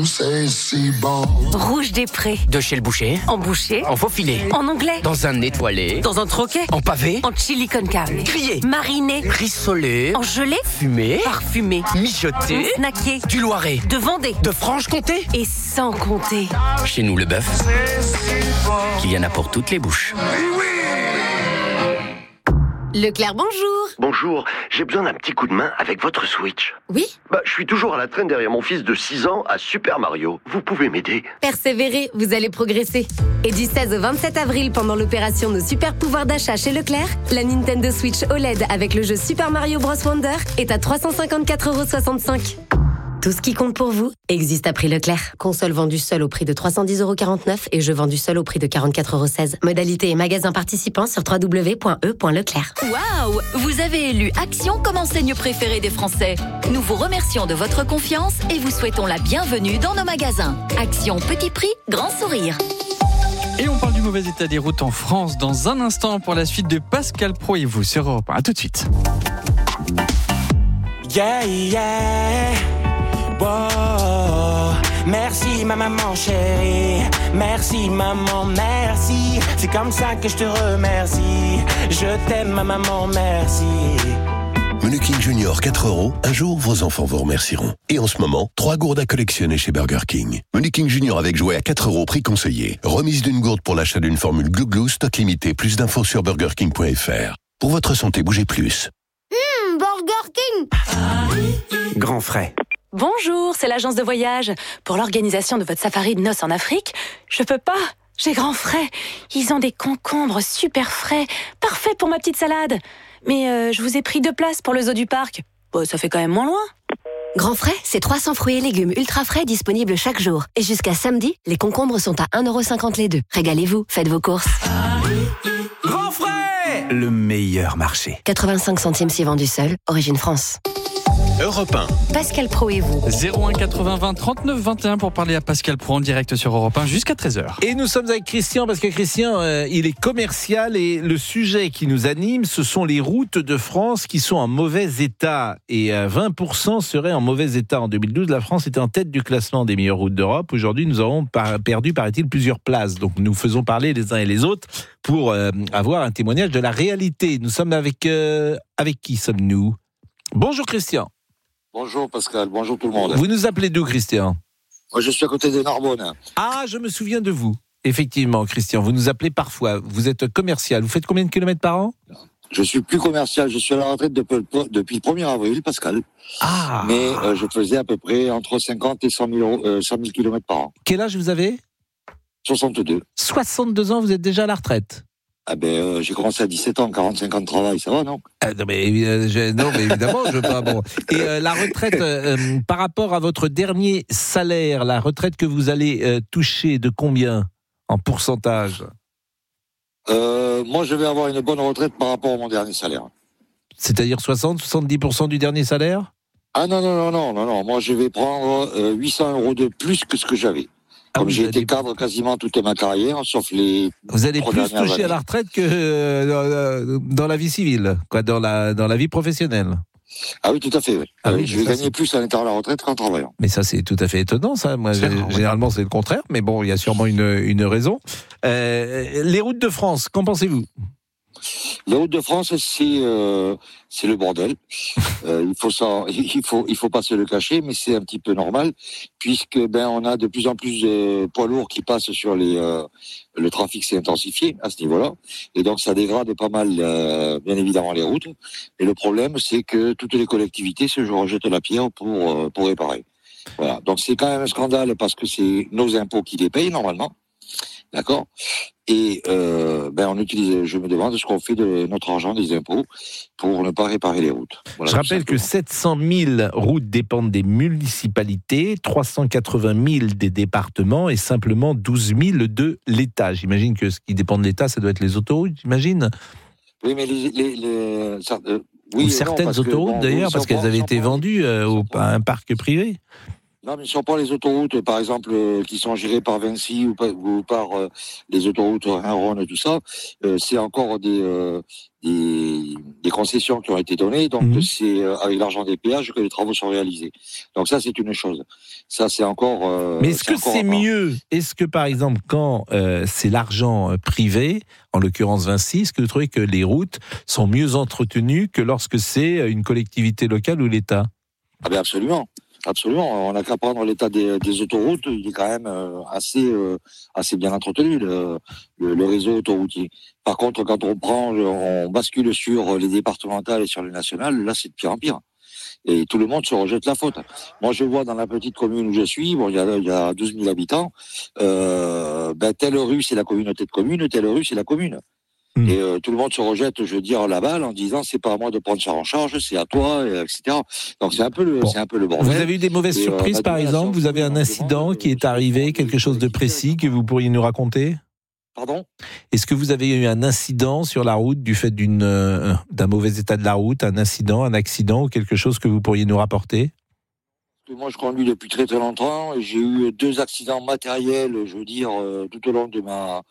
c'est si bon. Rouge des Prés. De chez le boucher. En boucher. En faux filet. En anglais. Dans un étoilé. Dans un troquet. En pavé. En chili con carne. Grillé. Mariné. Rissolé. En gelée. Fumé. Parfumé. Mijoté. Snacké. Du Loiret. De Vendée. De Franche-Comté. Et sans compter. Chez nous, le bœuf, qu'il y en a pour toutes les bouches. Leclerc, bonjour. Bonjour, j'ai besoin d'un petit coup de main avec votre Switch. Oui? Je suis toujours à la traîne derrière mon fils de 6 ans à Super Mario. Vous pouvez m'aider? Persévérez, vous allez progresser. Et du 16 au 27 avril, pendant l'opération Nos super pouvoirs d'achat chez Leclerc, la Nintendo Switch OLED avec le jeu Super Mario Bros Wonder est à 354,65 €. Tout ce qui compte pour vous existe à prix Leclerc. Console vendue seule au prix de 310,49 € et jeu vendu seul au prix de 44,16 €. Modalité et magasin participants sur www.e.leclerc. Waouh! Vous avez élu Action comme enseigne préférée des Français. Nous vous remercions de votre confiance et vous souhaitons la bienvenue dans nos magasins. Action petit prix, grand sourire. Et on parle du mauvais état des routes en France dans un instant pour la suite de Pascal Praud et vous sur Europe 1. À tout de suite. Yeah, yeah. Oh, merci ma maman chérie, merci maman, merci. C'est comme ça que je te remercie. Je t'aime ma maman, merci. Menu King Junior 4 €. Un jour, vos enfants vous remercieront. Et en ce moment, 3 gourdes à collectionner chez Burger King. Menu King Junior avec jouet à 4 €, prix conseillé. Remise d'une gourde pour l'achat d'une formule Glouglou, stock limité. Plus d'infos sur burgerking.fr. Pour votre santé, bougez plus. Burger King. Grand frais. Bonjour, c'est l'agence de voyage. Pour l'organisation de votre safari de noces en Afrique, je peux pas. J'ai grand frais. Ils ont des concombres super frais, parfaits pour ma petite salade. Mais je vous ai pris 2 places pour le zoo du parc. Bon, ça fait quand même moins loin. Grand frais, c'est 300 fruits et légumes ultra frais disponibles chaque jour. Et jusqu'à samedi, les concombres sont à 1,50 € les 2. Régalez-vous, faites vos courses. Grand frais, le meilleur marché. 85 centimes si vendu seul, origine France. Europe 1. Pascal Praud et vous. 01 80 20 39 21 pour parler à Pascal Praud en direct sur Europe 1 jusqu'à 13h. Et nous sommes avec Christian parce que Christian, il est commercial et le sujet qui nous anime, ce sont les routes de France qui sont en mauvais état. Et 20% seraient en mauvais état. En 2012, la France était en tête du classement des meilleures routes d'Europe. Aujourd'hui, nous avons perdu, paraît-il, plusieurs places. Donc nous faisons parler les uns et les autres pour avoir un témoignage de la réalité. Nous sommes avec qui sommes-nous? Bonjour Christian. Bonjour Pascal, bonjour tout le monde. Vous nous appelez d'où Christian? Moi je suis à côté de Narbonne. Ah, je me souvian de vous. Effectivement Christian, vous nous appelez parfois. Vous êtes commercial. Vous faites combien de kilomètres par an? Je suis plus commercial, je suis à la retraite depuis le 1er avril, Pascal. Ah. Mais je faisais à peu près entre 50 et 100 000 kilomètres par an. Quel âge vous avez? 62. 62 ans, vous êtes déjà à la retraite? Ah j'ai commencé à 17 ans, 45 ans de travail, ça va, non? Non, mais évidemment, je veux pas. Bon. Et la retraite, par rapport à votre dernier salaire, la retraite que vous allez toucher, de combien en pourcentage? Moi, je vais avoir une bonne retraite par rapport à mon dernier salaire. C'est-à-dire 70% du dernier salaire? Ah non. Moi, je vais prendre 800 € de plus que ce que j'avais. Comme j'ai été cadre quasiment toute ma carrière, sauf les... Vous allez plus toucher à la retraite que dans la vie civile, quoi, dans la vie professionnelle. Ah oui, tout à fait. Oui. Ah oui, je vais gagner plus en étant à la retraite qu'en travaillant. Mais ça, c'est tout à fait étonnant, ça. Moi, généralement, c'est le contraire, mais bon, il y a sûrement une raison. Les routes de France, qu'en pensez-vous? Les routes de France, c'est le bordel. Il faut pas se le cacher, mais c'est un petit peu normal, puisque on a de plus en plus de poids lourds qui passent sur le trafic s'est intensifié à ce niveau-là, et donc ça dégrade pas mal, bien évidemment, les routes. Et le problème, c'est que toutes les collectivités se rejettent la pierre pour réparer. Voilà. Donc c'est quand même un scandale parce que c'est nos impôts qui les payent normalement. D'accord. Et on utilise, je me demande ce qu'on fait de notre argent des impôts pour ne pas réparer les routes. Voilà, je rappelle que 700 000 routes dépendent des municipalités, 380 000 des départements et simplement 12 000 de l'État. J'imagine que ce qui dépend de l'État, ça doit être les autoroutes, j'imagine. Oui, mais ou certaines autoroutes d'ailleurs, parce qu'elles avaient été vendues à un parc privé. Non, mais si on prend les autoroutes, par exemple, qui sont gérées par Vinci ou par les autoroutes Rhin-Rhône et tout ça, c'est encore des concessions qui ont été données. Donc, c'est avec l'argent des péages que les travaux sont réalisés. Donc, ça, c'est une chose. Ça, c'est encore... mais est-ce que c'est mieux ? Est-ce que, par exemple, quand c'est l'argent privé, en l'occurrence Vinci, est-ce que vous trouvez que les routes sont mieux entretenues que lorsque c'est une collectivité locale ou l'État ? Ah bien, absolument. Absolument, on n'a qu'à prendre l'état des autoroutes, il est quand même assez bien entretenu, le réseau autoroutier. Par contre, quand on bascule sur les départementales et sur les nationales, là c'est de pire en pire. Et tout le monde se rejette la faute. Moi, je vois dans la petite commune où je suis, bon, il y a 12 000 habitants, telle rue c'est la communauté de communes, telle rue c'est la commune. Et tout le monde se rejette, je veux dire, la balle en disant c'est pas à moi de prendre ça en charge, c'est à toi, etc. Donc c'est un peu le bordel. Vous avez eu des mauvaises surprises, par exemple ? Vous avez un incident qui est arrivé, quelque chose de précis que vous pourriez nous raconter ? Pardon ? Est-ce que vous avez eu un incident sur la route du fait d'un mauvais état de la route, un incident, un accident ou quelque chose que vous pourriez nous rapporter ? Moi, je conduis depuis très très longtemps et j'ai eu 2 accidents matériels, je veux dire, tout au long de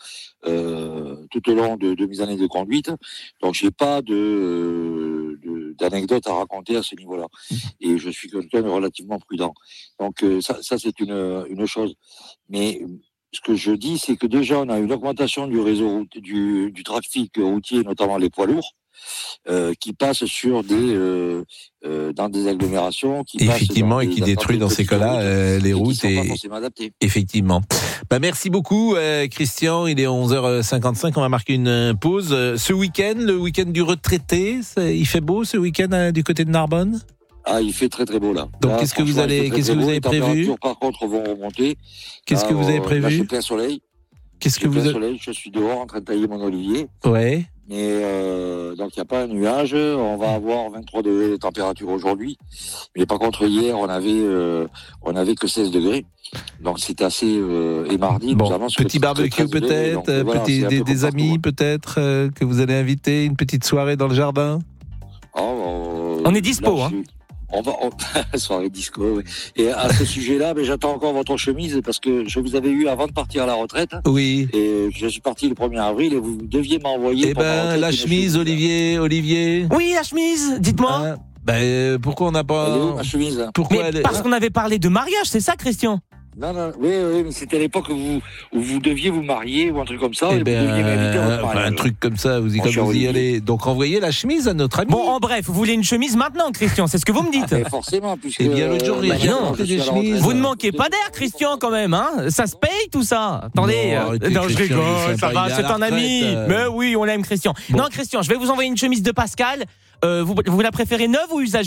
mes années de conduite. Donc, j'ai pas d'anecdote à raconter à ce niveau-là. Et je suis quelqu'un de relativement prudent. Donc, ça c'est une chose. Mais ce que je dis, c'est que déjà, on a une augmentation du réseau du trafic routier, notamment les poids lourds. Qui passe dans des agglomérations effectivement et qui détruit dans ces cas-là les routes et effectivement. Merci beaucoup Christian, il est 11h55, on va marquer une pause. Ce week-end, le week-end du retraité, il fait beau ce week-end du côté de Narbonne ? Ah, il fait très très beau là. Donc qu'est-ce que vous avez prévu ? Les températures par contre vont remonter. Qu'est-ce que vous avez prévu ? Là, c'est plein soleil. Je suis dehors en train de tailler mon olivier. Ouais. Et donc il n'y a pas un nuage, on va avoir 23 degrés de température aujourd'hui. Mais par contre hier on avait que 16 degrés. Donc c'est assez et mardi. Bon, petit barbecue peut-être, des amis peut-être que vous allez inviter, une petite soirée dans le jardin. On est dispo, là, On va soirée disco. Oui. Et à ce sujet-là, mais j'attends encore votre chemise parce que je vous avais eu avant de partir à la retraite. Oui. Et je suis parti le 1er avril et vous deviez m'envoyer. La chemise, Olivier. Oui, la chemise. Dites-moi. Pourquoi on n'a pas Elle est où, ma chemise ? Parce qu'on avait parlé de mariage, c'est ça, Christian ? Non, oui, mais c'était à l'époque où vous deviez vous marier ou un truc comme ça. Et vous deviez m'inviter à votre mariage. Un truc comme ça, vous y allez. Donc envoyez la chemise à notre ami. Bon, en bref, vous voulez une chemise maintenant, Christian, c'est ce que vous me dites. Forcément, puisque... l'autre jour, des chemises. Vous ne manquez pas d'air, Christian, quand même, hein ? Ça se paye, tout ça. Attendez, non, je rigole, ça va, c'est un ami. Mais oui, on l'aime, Christian. Bon. Non, Christian, je vais vous envoyer une chemise de Pascal. Vous la préférez neuve ou usagée ?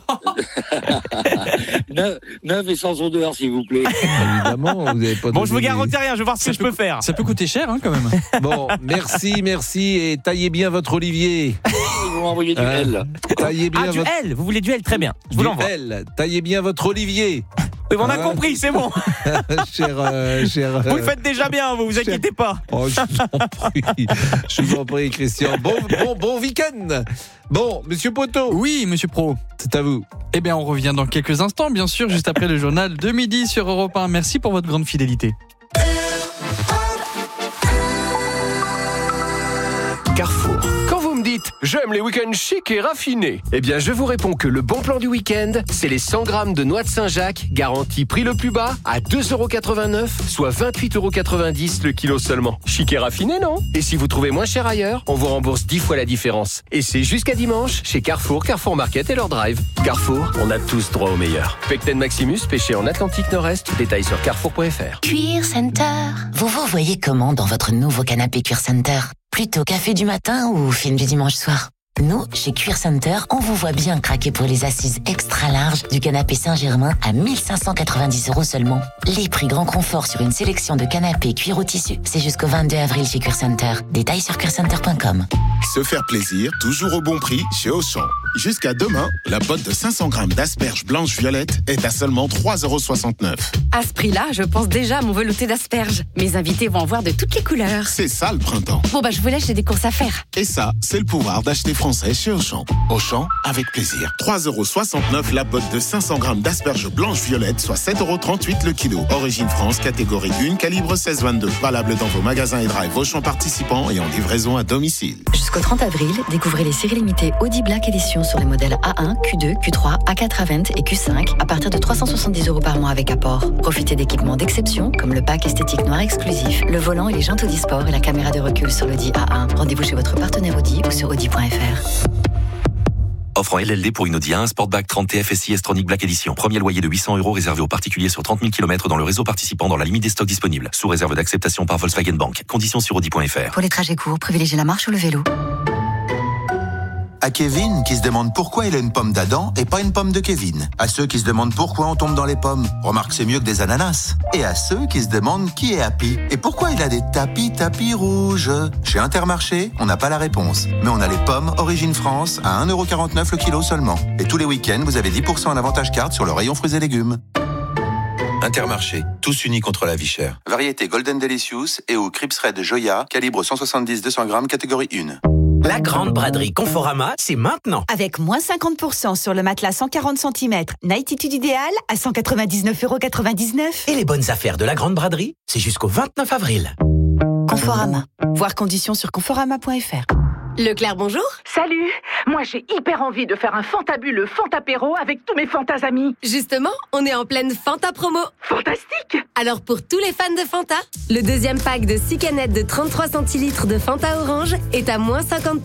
Neuve et sans odeur, s'il vous plaît. Évidemment, vous n'avez pas. Bon, je vous garantis rien, je vais voir ce que je peux faire. Ça peut coûter cher, quand même. Bon, merci, et taillez bien votre olivier. Vous m'envoyez du L. Taillez bien du L. Vous voulez du L, très bien. Je vous l'envoie. L. Taillez bien votre olivier. Oui, on a compris, c'est bon. cher, vous le faites déjà bien, vous inquiétez pas. Je vous en prie, Christian. Bon week-end. Bon, Monsieur Poteau. Oui, Monsieur Pro. C'est à vous. Eh bien, on revient dans quelques instants, bien sûr, juste après le journal de midi sur Europe 1. Merci pour votre grande fidélité. Carrefour. Quand vous me dites « J'aime les week-ends chics et raffinés », eh bien je vous réponds que le bon plan du week-end, c'est les 100 grammes de noix de Saint-Jacques, garantie prix le plus bas, à 2,89 €, soit 28,90 € le kilo seulement. Chic et raffiné, non ? Et si vous trouvez moins cher ailleurs, on vous rembourse 10 fois la différence. Et c'est jusqu'à dimanche, chez Carrefour, Carrefour Market et leur drive. Carrefour, on a tous droit au meilleur. Pecten Maximus, pêché en Atlantique Nord-Est, détail sur carrefour.fr. Cuir Center. Vous voyez comment dans votre nouveau canapé Cuir Center ? Plutôt café du matin ou film du dimanche soir ? Nous, chez Cuir Center, on vous voit bien craquer pour les assises extra larges du canapé Saint-Germain à 1590 € seulement. Les prix grand confort sur une sélection de canapés cuir au tissu, c'est jusqu'au 22 avril chez Cuir Center. Détails sur cuircenter.com. Se faire plaisir, toujours au bon prix chez Auchan. Jusqu'à demain, la botte de 500 grammes d'asperges blanches violettes est à seulement 3,69 €. À ce prix-là, je pense déjà à mon velouté d'asperges. Mes invités vont en voir de toutes les couleurs. C'est ça le printemps. Bon je vous laisse, j'ai des courses à faire. Et ça, c'est le pouvoir d'acheter français chez Auchan. Auchan, avec plaisir. 3,69 € la botte de 500 grammes d'asperges blanches violettes, soit 7,38 € le kilo. Origine France, catégorie 1, calibre 16-22. Valable dans vos magasins et drive Auchan participants et en livraison à domicile. Jusqu'au 30 avril, découvrez les séries limitées Audi Black Edition sur les modèles A1, Q2, Q3, A4 Avent et Q5 à partir de 370 € par mois avec apport. Profitez d'équipements d'exception comme le pack esthétique noir exclusif, le volant et les jantes Audi Sport et la caméra de recul sur l'Audi A1. Rendez-vous chez votre partenaire Audi ou sur audi.fr. Offre en LLD pour une Audi A1 Sportback 30 TFSI S-Tronic Black Edition. Premier loyer de 800 € réservé aux particuliers sur 30 000 km dans le réseau participant dans la limite des stocks disponibles. Sous réserve d'acceptation par Volkswagen Bank. Conditions sur audi.fr. Pour les trajets courts, privilégiez la marche ou le vélo. À Kevin, qui se demande pourquoi il a une pomme d'Adam et pas une pomme de Kevin. À ceux qui se demandent pourquoi on tombe dans les pommes. Remarque, c'est mieux que des ananas. Et à ceux qui se demandent qui est Happy et pourquoi il a des tapis rouges. Chez Intermarché, on n'a pas la réponse. Mais on a les pommes Origine France à 1,49 € le kilo seulement. Et tous les week-ends, vous avez 10% en avantage carte sur le rayon fruits et légumes. Intermarché, tous unis contre la vie chère. Variété Golden Delicious et au Crips Red Joya, calibre 170-200 grammes, catégorie 1. La grande braderie Conforama, c'est maintenant. Avec moins 50% sur le matelas 140 cm, Nightitude idéal à 199,99 €. Et les bonnes affaires de la grande braderie, c'est jusqu'au 29 avril. Conforama. Voir conditions sur conforama.fr. Leclerc, bonjour. Salut. Moi, j'ai hyper envie de faire un fantabuleux Fantapéro avec tous mes Fantas amis. Justement, on est en pleine Fanta promo. Fantastique. Alors, pour tous les fans de Fanta, le deuxième pack de 6 canettes de 33 centilitres de Fanta Orange est à moins 50%.